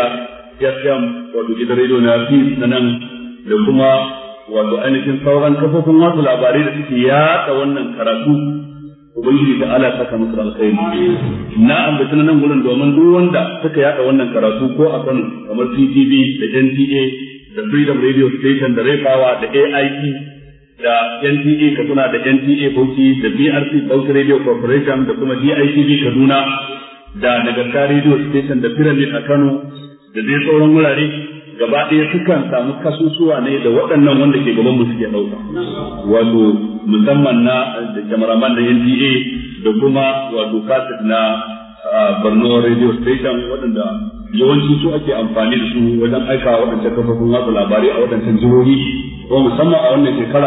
FM wato gidan rediyo na FIS na nan, da kuma wato ainihin sauran kafofin watsa labarai da suke yaɗa wannan karatu. Ubangiji ta ala saka musu alkhairi. Na ambaci nan gurin domin duk wanda suka yaɗa wannan karatu ko a Kano kamar CTV da NTA da Freedom Radio Station da Refawa da AIT da NTA Kaduna da NTA Bauchi da BRC Bauchi Radio Corporation da kuma DITV Kaduna da Nagarta Radio Station da Pyramid a Kano da dai sauran wurare, gaba ɗaya sukan samu kasusuwa ne da waɗannan wanda ke gaban mu suke ɗauka, wato musamman na da cameraman na NTA da kuma wato kaset na Borno Radio Station, waɗanda yawanci su ake amfani da su wajen aika waɗancan kafofin watsa labarai a waɗancan jihohi, ko musamman a wannan shekara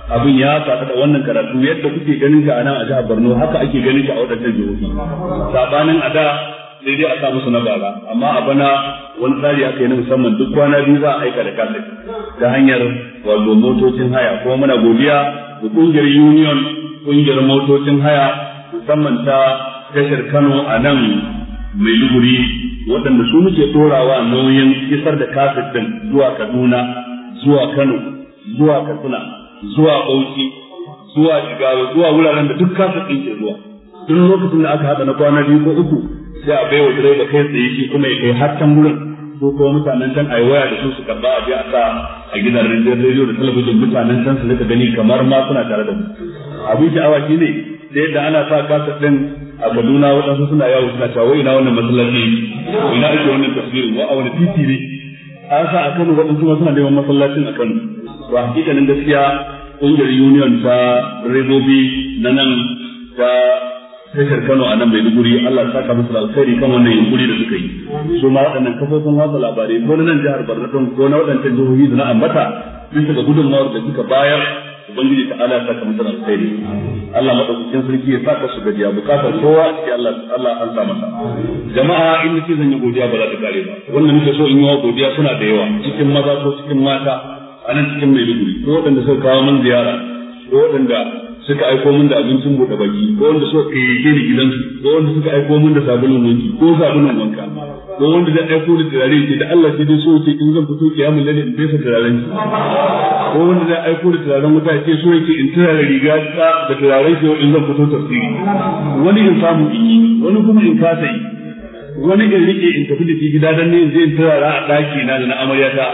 abin ya faɗa da wannan karatu yadda kuke ganin ka a nan a jihar Borno haka ake ganin ka a wadannan jihohi sabanin a da sai dai a sa musu na bara amma a bana wani tsari aka yi na musamman duk kwana biyu za a aika da kasa ta hanyar wato motocin haya kuma muna godiya da kungiyar union kungiyar motocin haya musamman ta tashar Kano a nan Maiduguri waɗanda su muke ɗorawa nauyin isar da kafet din zuwa Kaduna zuwa Kano zuwa Katsina zuwa Bauchi zuwa Jigawa zuwa wuraren da duk kafet din ke zuwa duk lokacin da aka haɗa na kwana biyu ko uku sai a baiwa direba kai tsaye shi kuma ya kai har can wurin ko kuma mutanen can a yi waya da su karɓa a je a sa a gidan rediyo da talabijin mutanen can su rika gani kamar ma suna tare da mu abin sha'awa shi ne da yadda ana sa kasa ɗin a Kaduna waɗansu suna yawo suna cewa ina wannan masallaci ina ake wannan tafsirin wa a wani titi ne an sa a Kano waɗansu ma suna neman masallacin a Kano to hakikanin gaskiya ƙungiyar union ta direbobi na nan ta tashar Kano a nan Maiduguri Allah saka musu alkhairi kan wannan yunkuri da suka yi su ma waɗannan kafofin watsa labarai ko na nan jihar Borno ko na waɗancan jihohi da na ambata bisa ga gudunmawar da suka bayar ubangiji ta Allah saka musu alkhairi Allah madaukakin sarki ya saka su gajiya bukatar kowa sai Allah an sa masa jama'a in nake zan yi godiya ba za ta kare ba wannan nake so in yi wa godiya suna da yawa cikin maza ko cikin mata a nan cikin Maiduguri ko waɗanda suka kawo min ziyara ko waɗanda suka aiko min da abincin buɗe baki ko wanda suka kayyade ni gidansu ko wanda suka aiko min da sabulun wanki ko sabulun wanka ko wanda zai aiko da turare ce da Allah sai dai so yake in zan fito kiyamul laili in fesa turaren ki ko wanda zai aiko da turaren wuta ce so yake in turare riga ta da turaren ki in zan fito tafsiri wani in samu in wani kuma in kasa yi wani in rike in tafi da shi gida dan ne in je in turara a daki na da na amaryata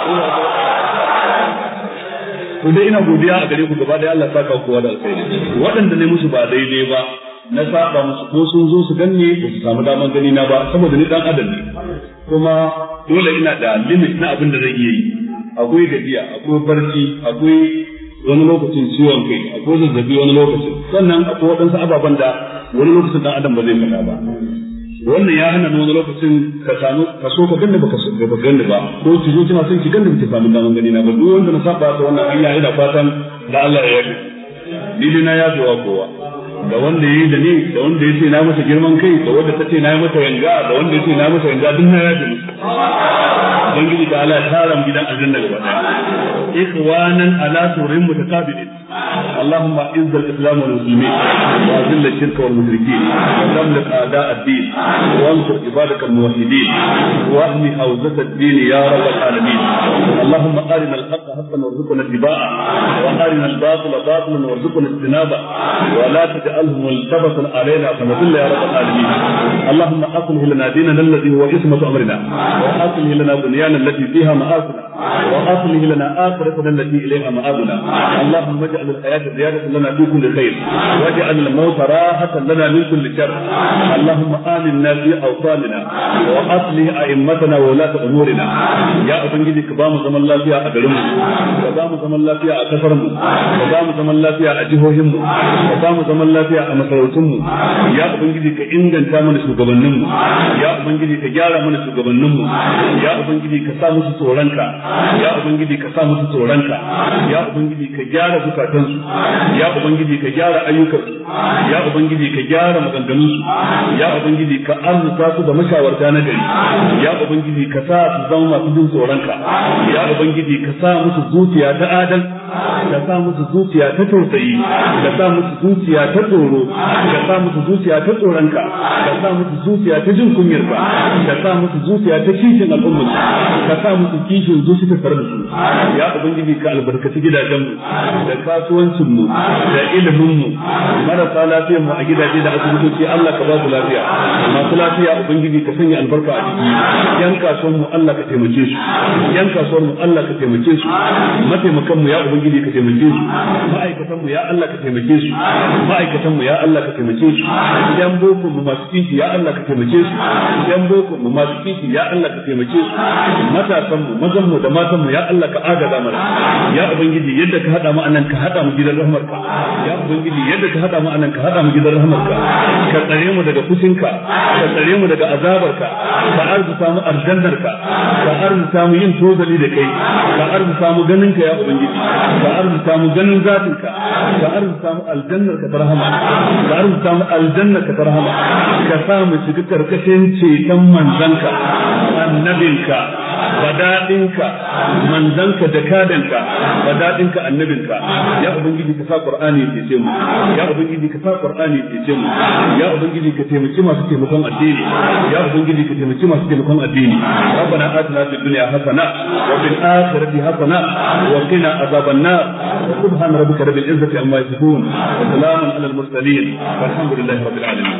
ko dai ina godiya a gare ku gaba da Allah saka kowa da alkhairi waɗanda ne musu ba daidai ba na saba musu ko sun zo su ganni ba su samu daman gani na ba saboda ni dan adam ne kuma dole ina da limit na abin da zan iya yi akwai gajiya akwai barci akwai wani lokacin ciwon kai akwai zazzabi wani lokacin sannan akwai waɗansu ababen da wani lokacin dan adam ba zai faɗa ba wannan ya hana wani lokacin ka so ka ganni baka ganni ba ko ki zo kina son ki ganni baki samu daman gani na ba duk wanda na saba ta wannan hanya ina fatan da Allah ya yafe ni dai na yafe wa kowa da wanda yayi da ni da wanda yace na masa girman kai da wanda tace na yi masa yanga da wanda yace na masa yanga duk na yafe musu ubangiji da Allah ya tara mu gidan aljanna gaba daya ikhwanan ala surin mutakabilin اللهم اعز الاسلام والمسلمين واذل الشرك والمشركين ودمر اعداء الدين وانصر عبادك الموحدين واحمي حوزة الدين يا رب العالمين اللهم ارنا الحق حقا وارزقنا اتباعه وارنا الباطل باطلا وارزقنا اجتنابه ولا تجعله ملتبسا علينا فنضل يا رب العالمين اللهم اصلح لنا ديننا الذي هو عصمة امرنا واصلح لنا دنيانا التي فيها مآسنا واصلح لنا اخرتنا التي اليها مآبنا اللهم اجعل الحياة زيادة لنا في كل خير واجعل الموت راحة لنا من كل شر اللهم آمنا في أوطاننا وأصلح أئمتنا وولاة أمورنا يا أبنجي كبام زمن الله فيها أدرم كبام زمن الله فيها أكفرم كبام زمن الله فيها أجهوهم كبام زمن الله فيها أمسروتم يا أبنجي كإنجن كامل سوغبنم يا أبنجي كجارة من سوغبنم يا أبنجي كسامس سورانك يا أبنجي كسامس سورانك يا أبنجي كجارة zukatansu ya ubangiji ka gyara ayyukansu ya ubangiji ka gyara maganganunsu ya ubangiji ka arzuta su da mashawarta na gari ya ubangiji ka sa su zama masu jin tsoronka ya ubangiji ka sa musu zuciya ta adal ka sa musu zuciya ta tausayi ka sa musu zuciya ta tsoro ka sa musu zuciya ta tsoronka ka sa musu zuciya ta jin kunyarka ka sa musu zuciya ta kishin al'ummar ka sa musu kishin zuci ta tare da su ya ubangiji ka albarkaci gidajenmu da kasuwancinmu da iliminmu marasa lafiyar mu a gidaje da asibitoci Allah ka ba su lafiya masu lafiya ubangiji ka sanya albarka a ciki yan kasuwar mu Allah ka taimake su yan kasuwar mu Allah ka taimake su mataimakan mu ya ubangiji ka taimake su ma'aikatan mu ya Allah ka taimake su ma'aikatan mu ya Allah ka taimake su yan boko mu masu kishi ya Allah ka taimake su yan boko mu masu kishi ya Allah ka taimake su matasan mu mazan mu da matan mu ya Allah ka agaza mana ya ubangiji yadda ka hada mu anan ka hada mu gidan rahmarka ya ubangiji yadda ka hada mu anan ka hada mu gidan rahmarka ka tsare mu daga fushinka ka tsare mu daga azabarka ka arzuta mu aljannarka ka arzuta mu yin tozali da kai ka arzuta mu ganin ka ya ubangiji ka arzuta mu ganin zatinka ka arzuta mu aljannar ka tarhama ka arzuta mu aljannar ka tarhama ka sa mu shiga karkashin ceton manzanka annabinka badadinka manzanka da kadanka badadinka annabinka ya ubangiji ka sa qur'ani ya ce mu ya ubangiji ka sa qur'ani ya ce mu ya ubangiji ka taimaki masu taimakon addini ya ubangiji ka taimaki masu taimakon addini rabbana atina fid dunya hasana wa fil akhirati hasana wa qina azaban nar wa subhana rabbika rabbil izzati amma yasifun wa salamun alal mursalin walhamdulillahi rabbil alamin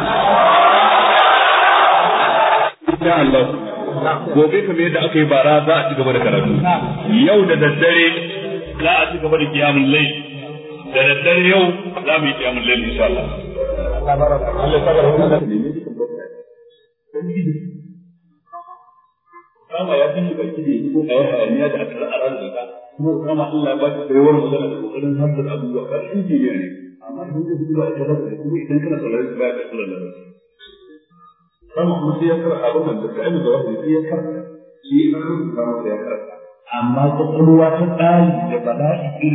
insha Allah gobe kamar yadda aka yi bara za a ci gaba da karatu yau da daddare za a ci gaba da kiyamul layl da daddare yau za mu yi kiyamul layl insha Allah kama ya san baki da ko ayi hayaniya da aka rara da ka kuma kama Allah ba ta tsayuwar magana da kokarin haddar abubuwa kar injiniya ne amma duk da duk da aka rara kuma idan kana saurari ba ka saurara kama kuma sai ya kar abin da kai da wani sai ya kar shi an kama da ya kar amma kokolwa ta tsari da bala'i iri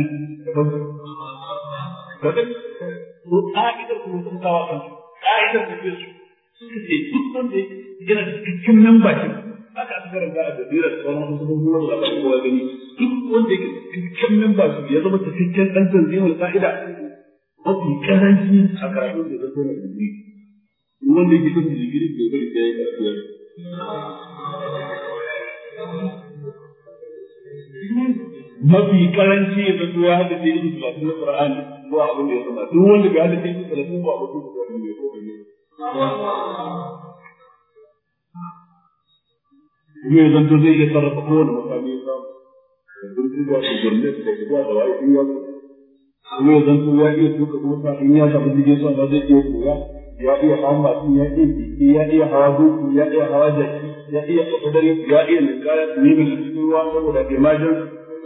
kada ko ka'idar kuma sun kawo kan ka'idar da ke su suka ce duk wanda yana cikin membership haka aka karanta a dabirar sauran wasu abubuwan da ba kowa gani duk wanda yake cikin membership ya zama cikakken dan tanzimul ka'ida mafi karanci a karatu da zai zama digiri wanda yake kan digiri bai bari sai ya karatu mafi karanci ya zato ya hada da ilmi 30 na Qur'ani zuwa abin da ya sama duk wanda bai hada da ilmi 30 ba abin da ya ne ko ne yau zanto zai iya sarrafa kowane mutane ya samu yanzu zuwa su gurne da zuwa da wai in ya kuma yau zanto ya iya tuka mota in ya samu jirgin sama zai iya koya ya iya hawa masu ya iya hawa doki ya iya hawa jaki ya iya kadari ya iya ninkaya ne mai cikin ruwa saboda imajin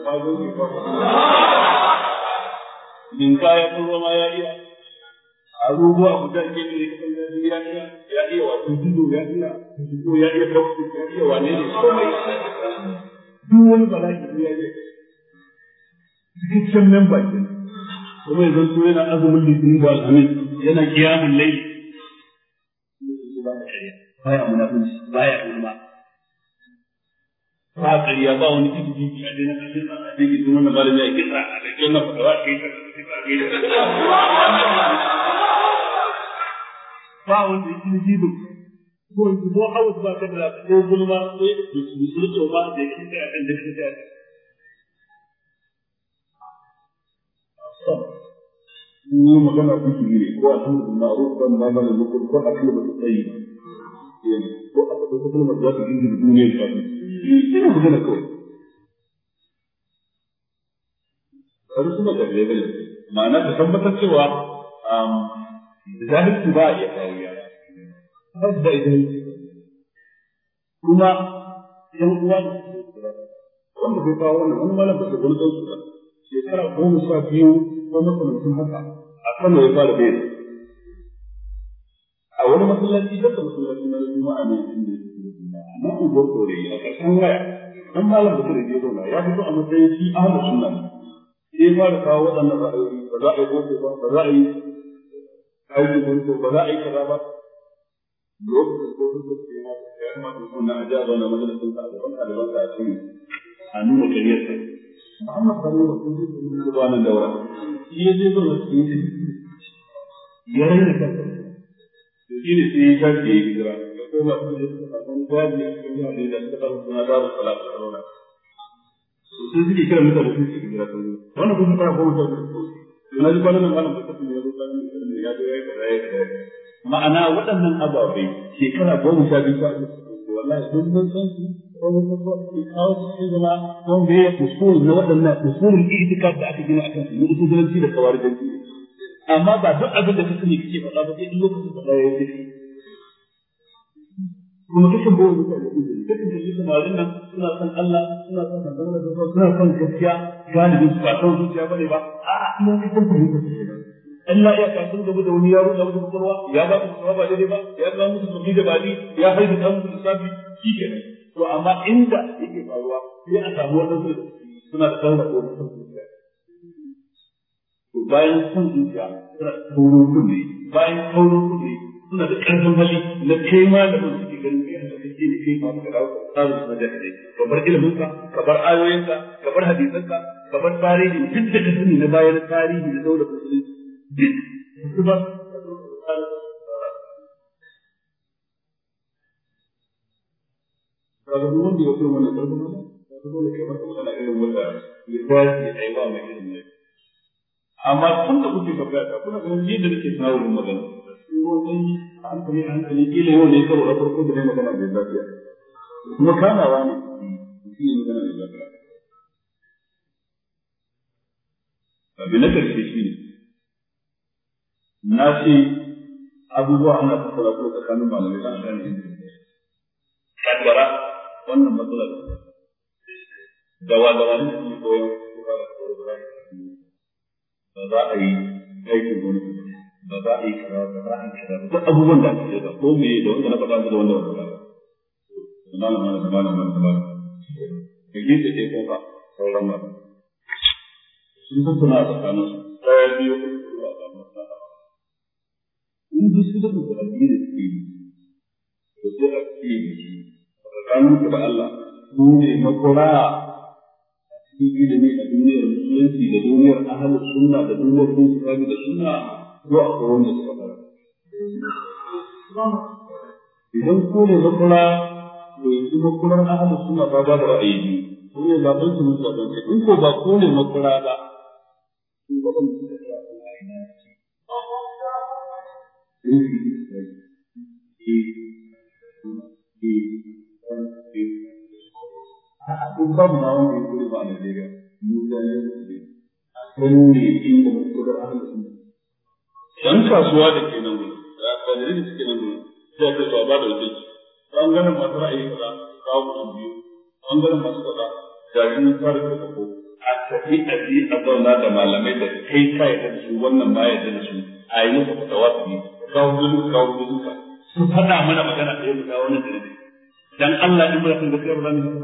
ninkaya sun zama ya iya abubuwa guda ke ne ya iya wato jido ya iya boxing ya iya wane ne komai duk wani bala'i ya iya cikakken member ke kuma ya zanto yana azumin litinin da alhamis yana kiyamun laili baya munafunci baya kuma ba kariya ba wani kiji a dina kashin a cikin kuma na malami ya kisa a cikin na fatawa kai ta ba wanda yake jido ko hawa ba ka da ko gulma ko musulunci ba da yake da kan da kake ni magana kuke ne ko a cikin ma'ruf ban ma ban ko ko a cikin ba tsayi ko a cikin kuma da ta gindi duniya ta ina magana kawai har kuma da level ma'ana ta tabbatar cewa zahirci ba ya kawo ya ba da idan kuma yan uwa wanda bai kawo wannan wani malam da wani dauki ba shekara 12 ko makamancin haka a kan ya fara bai a wani masallaci da masallaci na juma'a ne inda na ugo kore a karshen waya dan malam da kare zo na ya fito a matsayin shi ahlus sunna sai fara kawo wadannan ra'ayoyi ba za a yi boko ba ba za a yi aiki ko ba za a yi kaza ba lokacin ko duk da ya ma da sunna a jaza na majalisin sa da wannan da wanda a cikin a nuna kariyar sa Muhammad sallallahu alaihi wasallam da wannan daura shi ya je zo shi ya rage kansa shi ne sai ya tafi ya hijira ya koma cikin sabon gwaji a cikin yare da suka fara suna da salatu alaihi sai suke kira mutane su hijira wannan kuma fara goma ta na ji kwanan nan malam da kafin ya zo kan ya zo ya kaza ma'ana waɗannan ababai shekara 12 wallahi duk mun san su ko mun san ko kawo su zama don da ya usul na waɗannan usulul i'tikad da aka gina akan su usulanci da kawarijanci amma ba duk abin da kake kike faɗa ba sai in lokacin da ya yi kuma kake bawo mutane kake da shi samarin nan suna san Allah suna san manzon Allah suna san gaskiya galibin su ba san zuciya bane ba a'a ina cikin fahimta Allah ya kasu da wani yaro da wani kurwa ya ba su ba daidai ba ya ga musu sabi da bali ya haihu da musu sabi shikenan to amma inda yake faruwa sai a samu wadansu suna da daura ko bayan sun zuciya suna taurin kunne, bayan taurin kunne suna da ƙarfin hali na kai ma da mun suke ganin kai da kake ne kai ma ka dawo tsarin su na jahilai ka bar iliminka ka bar ayoyinka ka bar hadisanka ka bar tarihi duk da ka sani na bayan tarihi da daular musulunci duk su ba kaga duk wanda ya kuma wannan karfin hali ka dole kai masa magana irin wanda ya dace a yi wa mai ilimi amma tun da kuke tafiya ta kuna ganin yadda nake kawo magana hankali hankali kila yau ne karo na farko da ne magana mai lafiya kuma kamawa ne shi ne magana mai lafiya abin na karshe shi ne na ce abubuwa ana tattara ko tsakanin malamai da an gane inda kaddara wannan matsala da wani da ke koyon ba za a yi aikin gwamnati ba za a yi kaza ba za a yi kaza duk abubuwan da ake da ko me da wanda na faɗa da wanda ba faɗa malama da yake ce kofa sauran ba sun tattauna a tsakanin su ɗaya biyu uku a samu matsala in ji su da su da addini da suke yi to sai a ce tsakanin ku da Allah ku ne makura cikin ilimi a duniyar musulunci da duniyar ahalus sunna da duniyar bin kitabi da sunna ko a kowane da suka fara idan ko ne makula to yanzu makular ahalus sunna ba da ra'ayi ne ko ne zaɓen su musu zaɓen in ko ba ko ne makula ba in ba ban su da ra'ayi na duk babu ma wanda ya kuri ba a Najeriya mu da ne a kan ne inda makular ahalus sunna dan kasuwa da ke nan gudu da kwanari da suke nan gudu sai ka zuwa ba da wakilci ɓangaren masu ra'ayi kaza kawo mutum biyu ɓangaren masu kaza jaririn fara kai ko a tafi a ji a zauna da malamai da kai ka yarda da su wannan ba yarda da su a yi musu fatawa su yi kawo gudu ka su faɗa mana magana ɗaya mu kawo nan da nan dan Allah in muna son gaskiya ba za mu yi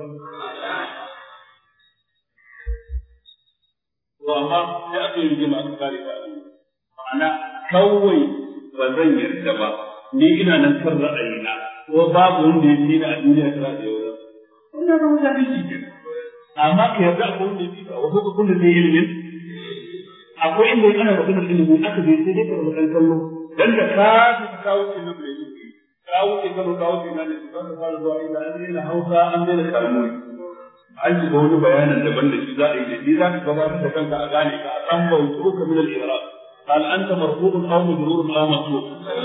to amma sai aka yi rigima aka kare ka ma'ana kawai ba zan yarda ba ni ina nan kan ra'ayina ko babu wanda ya fi a duniya ta ra'ayi wa wannan ba mutane shi ke amma ka yarda akwai wanda ya fi a wasu kun da zai ilimin akwai inda ana maganar ilimi aka bai sai dai ka rubuta kallo dan da ka kawo ce nan da yake kawo ce kawo ce nan da ka fara zuwa inda an yi na Hausa an daina kalmomi an ji wani bayanin daban da shi za a yi da shi za ka gabatar da kanka a gane ka a san bautu ka min al-iraq قال أنت مرفوض أو مجرور أو مطلوب.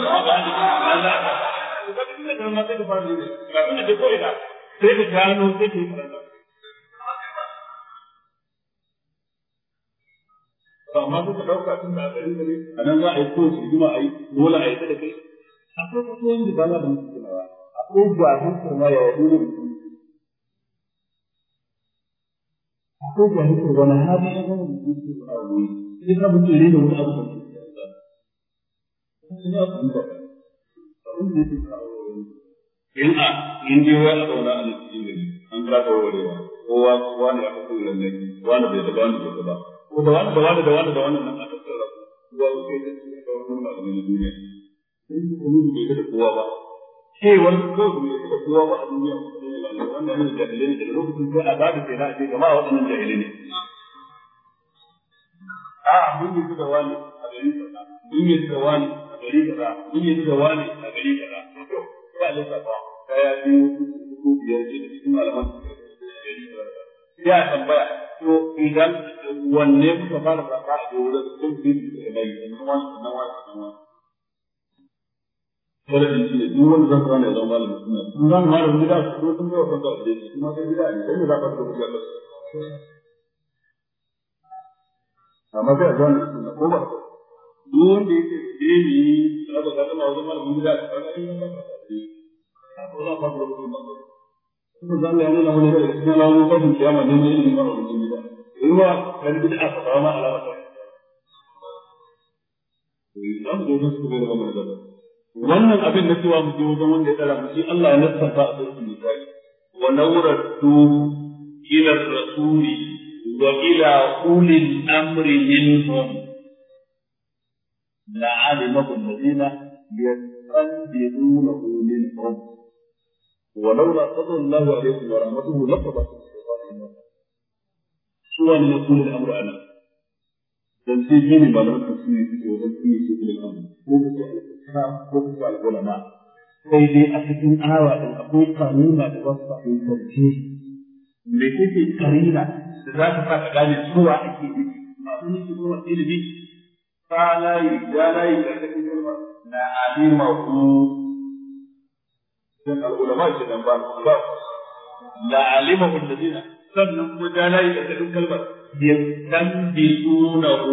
amma suka ɗauka tun da gari gari a nan za a yi ko su juma a yi dole a yi ta da kai akwai kasuwan da dama da musu tunawa akwai gwahin kurma ya wadu da mutum akwai gwahin kurma na hadi ya zama da mutum su a wuri sai ka mutum ne da wani abu da mutum ya zama sun ya kuma da abin da yake kawo in je wai a zauna a cikin gari an kasa warewa kowa ne aka kuma lallaki wani bai da wani bai da ko da wani nan a tattara ruwa su kai da cikin kawai malamin duniya sun yi kuma bai da kowa ba wani kawai bai da kowa ba a duniya wannan ne jahilai ne daga lokacin sai a bada sai na ce jama'a waɗannan jahilai ne mun yi da wani a gari kaza mun yi da wani a gari kaza mun yi da wani a gari kaza ba lissafa kaya biyu ko biyar ce da cikin malaman ya tambaya to idan wanne kuka fara zaka a wurin sun fi da bai nan wani wala din shi duk wanda zan fara da malamin sunna sun zan malamin da su sun ga wanda da shi kuma sai bid'a ne sai da ka fara da shi amma sai azan sunna ko ba duk wanda yake dini da ba ga malamin malamin da ka fara yin ba ko da ba da sunna kuma zan ya nuna wani da cikin lawo ko din kiyama ne ne ba da sunna ruwa kan bid'a ta ma alama ta idan gobe su ga da magana wannan abin da cewa mu je wajen wanda ya tsara mu shi Allah ya nassafa a cikin misali wa nawratu ila rasuli wa ila ulil amri minhum لعلمه الذين يستنبطونه منهم ولولا فضل الله عليكم ورحمته لقضاكم الشيطان سوى من يقول الامر انا dan sai gini ba da tafsiri suke wajen fiye su ilil amr ko ku al ulama sai dai a cikin awa din akwai kanuna da wasu fahimtarci me kake karina da za ka fara gane cewa ake yi masu nufi kuma ilimi falayi jalayi da kake kalma na alimahu dan al ulama ce dan ba la alimahu alladina sannan kuma jalayi da kake kalma يستنبطونه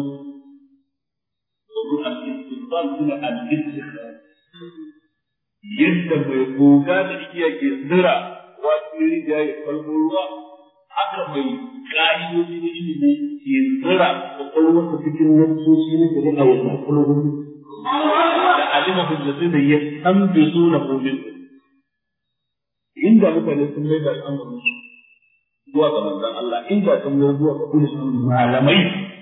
الاستنباط هنا الاستخراج yadda mai goga da igiya ke zira wasu riga ya kalbo ruwa haka mai ƙa'idoji na ilimi ke zira kwakwalwarsa cikin nasoshi na shari'a ya sa kwakwalwarsa da alimahun da zai da ya tambe so na komin inda mutane sun mai da al'amuran su zuwa ga manzon Allah inda sun yi zuwa ga kullum malamai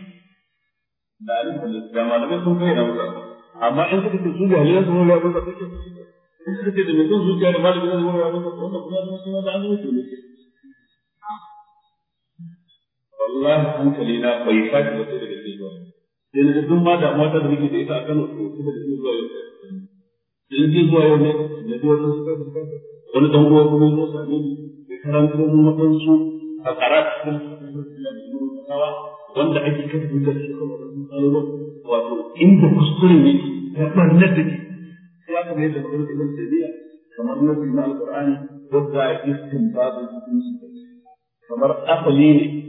da malamai sun kai da mutane amma in suka ce su jahilai sun yi ba take in suka ce da mutum zuciya da malami zai yi ba wannan kuma sun yi da an yi ne wallahi hankali na bai sake da sai daga zuwa sai da duk ma da mata da nake da ita a Kano to da zuwa yau in ji zuwa yau ne da zuwa sun wani dan uwa kuma zo same ni karanto mu wadansu a karatun wanda ake kafa da shi kuma wato inda kuskure ne ya barna da ke sai aka mai da magana ibn Taymiyyah kamar nabi na alqur'ani wanda ya istinbadu kamar asali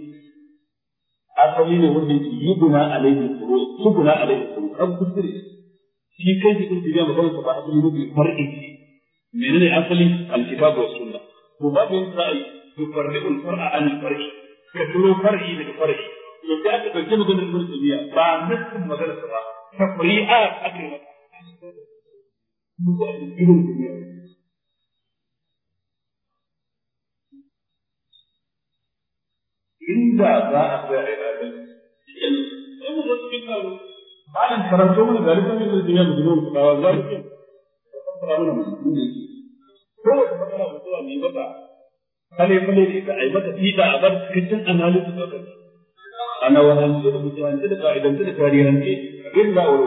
ne wanda yake yubuna alaihi furu yubuna alaihi furu an kuskure shi kai shi ibn Taymiyyah magana ba asali ne far'i menene asali alkitab wa sunna to babu yin ra'ayi yufarriqu al-far'a an al-far'i kaduro far'i daga far'i to sai aka dauke maganar ibn Taymiyyah ba nufin maganar ba tafri'a ake mata ibn Taymiyyah inda za a tsaya a ɗan sai mu zo cikin karo bayan karanto mana galibin ibn Taymiyyah da jinin kudawa za mu ce fara mana mutum ne ko wata matsala mutuwa ne mata kale da ita ai mata fida a bar cikin analysis da kai ana wannan da mutane da kaidan da tarihin ne illa wuro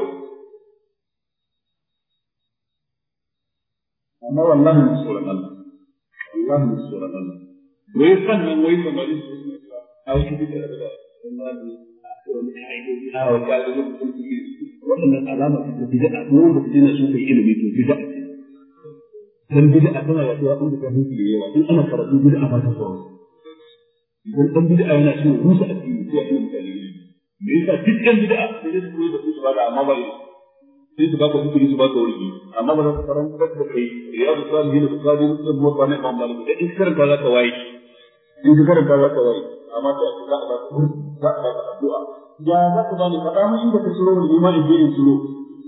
amma wallahi musuran Allah wai sannan wai samari su ne a wani da wallahi wani kaidoji a wata da wannan alama ta bid'a ko mutum ne su kai ilimi to bid'a dan bid'a tana yaduwa inda ta huce yawa in ana karatu bid'a ba ta so idan dan bid'a yana so rusa addini sai a mutane me yasa dukkan bid'a sai da su da su ba da amma ba sai su ba ka hukuri su ba ka wuri amma ba za ka karanta da kai riyadu salihin da bukari da muwatta ne ba malik da in karanta za ka waye amma sai ka ba ka addu'a ya za ka bani faɗa mun inda ka tsoro ne ma in je in tsoro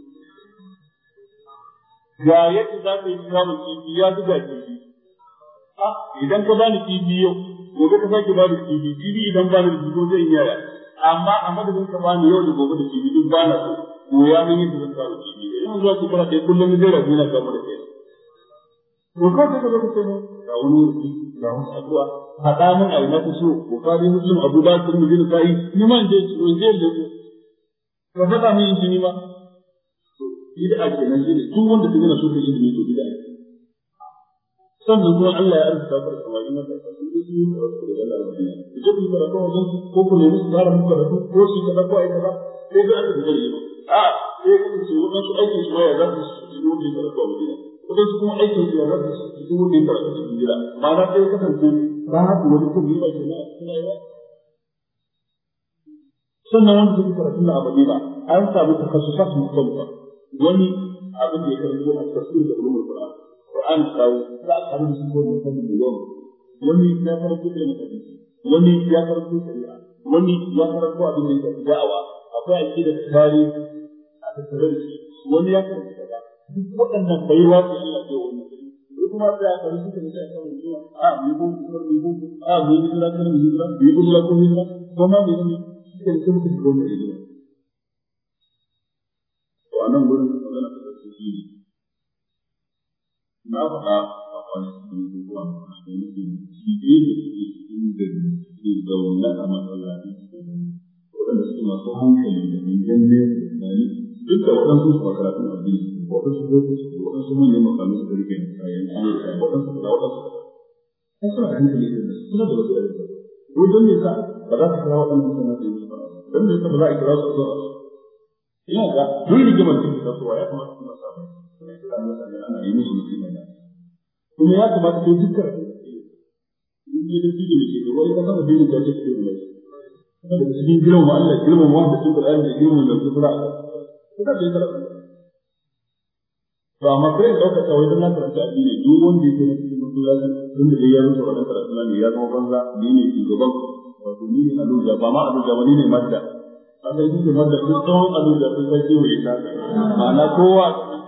ga yadda za ka yi samun kifi ya zuga kifi idan ka bani kifi yau gobe ka sake bani kifi idan bani da jigo zai yaya amma a madadin ka bani yau da gobe da kifi duk bana so koya min yadda zan samu kifi idan zuwa shekara ɗaya kullum zai rabu yana samu da kai to ka ta gaba ka samu ga wani addu'a haɗa min abu na so bukari muslim abu da sun mujin sa'i ni ma in je lebo ka faɗa min in ni ma bid'a kenan shine duk wanda kaga na so ka ilimi to bid'a sannan kuma Allah ya arzuta ka da samari mata sun yi da Allah ne idan ku fara kawo zan ko ku ne musu fara muku da ko shi ka ko ai kaza sai ga aka gare ni sai ku ce wannan su aikin su ya za su yi wani da ko wani ko su kuma aikin su ya za su yi wani da ko wani ma na sai kasance ba ku wani ku yi ba kenan sannan wanda suke karatu na Madina an samu takassusat musamman wani abin da ya karanto a tafsir da ulumul Qur'an kawo za a kawo su ko mutum da yawa wani ya karanto da hadisi wani ya karanto shari'a wani ya karanto abin da ya da'awa akwai aqida tsari a tafsirin wani ya karanto kaza duk waɗannan baiwa da Allah ya yi kuma sai aka rubuta da shi kan zuwa mi ko mi hijira kan hijira mi ko la ko hijira kuma mi ne cikin cikin wannan ilimi nan gurin magana ta ƙarshe shi ne na faɗa a kwanakin zuwa da nufin shi ne da suke cikin gari suke zaune a masallaci waɗanda suke masu hankali da minjan ne da tunani duk da waɗansu su makaratun addini waɗansu lokaci waɗansu manyan makamai suka rike kayan waɗansu da waɗansu da suna da hankali da suna da wasu da rike ko don me sa ba za ka kira waɗannan mutane da yi ba don me sa ba za a kira su zuwa ina ga duk rigimar da ke tasowa ya kamata kuma samu ana yi musu mutum ne kuma ya kamata sai dukkan in yi da fiye da ke gaba ita sama da yin jace ke gaba kuma da cikin girma Allah girma wanda sun da da girma da su fara kuma da yake to amma kai dauka tsawai dan naka ta addini duk wanda yake na cikin mutuwa tun da ya rubuta wannan karatu ne ya zama banza ne shugaban wato ni ne aluja ba ma aluja ba ne madda aka yi da madda duk tsawon aluja sun sai ke wuce ta ma'ana kowa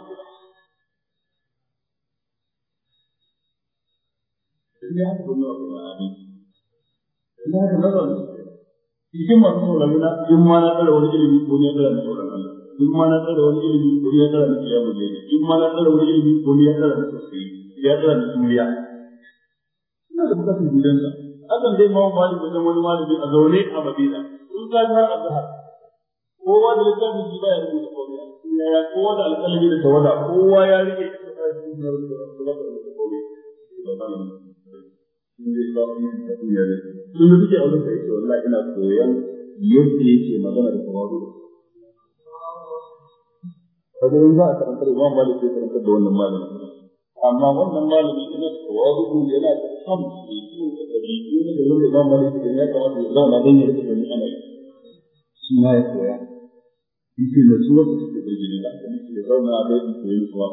ya haka gudu a kuma abin ya haka nazarin cikin masu saurari na in ma na tsara wani ilimi ko ne ya tsara na sauran Allah in ma na tsara wani ilimi ko ne ya tsara na kiyamu ne in ma na tsara wani ilimi ko ne ya tsara na sosai ya tsara na juriya ina da bukatun judansa hakan dai mawa malami wajen wani malami a zaune a Madina sun zafi har azhar kowa da littafin shi baya rubuta komai ya kowa da alƙalami da tawada kowa ya rike da tsarin da rubuta komai sun zai ba su da duniya da sun yi suke a wurin da yake wallahi ina koyon yadda yake magana da tawaru kaga in za a karanta da Imam Malik sai karanta da wannan malami amma wannan malami ina tawaru yana da ham da yake da dabi'u ne da wanda Imam Malik ya kamata ya zauna dan ya rike ni ana shi ma ya koya yake da su wanda suke da jini da ya zauna da yake koyi su ba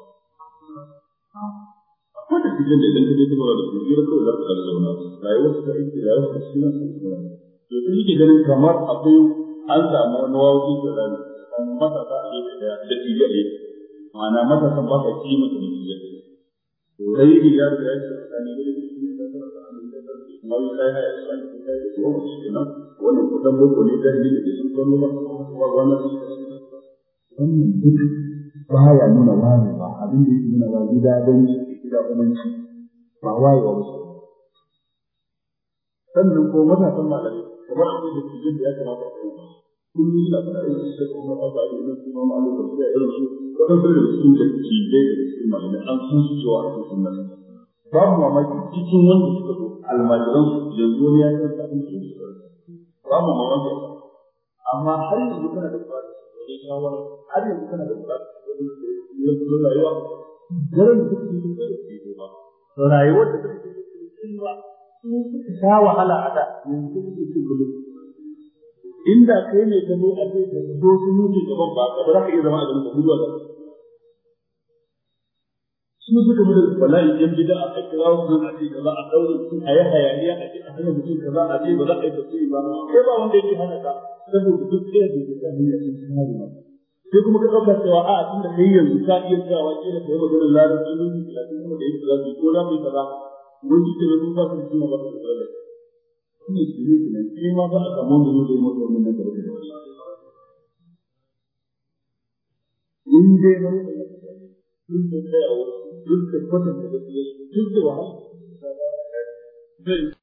ko da cikin da idan kaje kuma da su gira kawai za ka ga zauna rayuwar ta ita rayuwar ta shi ne to sai yake ganin kamar akwai an samu wani wawoki da ran matasa a gefe da tijiya ne ma'ana matasan ba ka kima da tijiya to rai da ya ga ya ce tsani da shi da mai kai ya san kai da ko shi ne wannan kudan boko ne da ni da sun kallo ba wannan duk ba ya nuna wani ba abin da yake nuna ba gida don da umarci ba wayewa musu sannan ko matasan malamai kamar abin da cikin da ya kamata a yi kullum yana fara yin su da kuma ba da yin su ma malamai da su da irin su wadansu da su da cikin da cikin malamai an san su cewa a cikin sunna babu mamaki cikin wanda suka zo almajiran su yanzu ne ya san abin da su babu mamaki amma har yanzu kana da fara da shawara har yanzu kana da fara da rayuwa garin da suke cikin da ke ba rayuwar da suke cikin ba su suka sha wahala a da yanzu suke cikin gudu inda kai ne ka zo a kai da zo su nuke gaban ba ka ba za ka iya zama a gaban gudu a gaba su suka mu da bala'i yan bid'a a kira su a ce kaza a daure su a yi hayaniya a ce a hana mutum kaza a ce ba za a yi tafsiri ba kai ba wanda yake hana ka saboda duk ɗaya da ke kan hanyar sun kare maka sai kuma ka ɗauka cewa a tunda kai yanzu ka iya cewa kila kai maganar larabci ne da kuma da yake za su yi ko za mu yi kaza mun ji da mun ba su ji ma ba su da lafiya kuma shi ne sai ma ba a samu wanda zai mutu wannan da kake da shi in dai ba duk da tsayawa duk da kwatanta da duk da wahala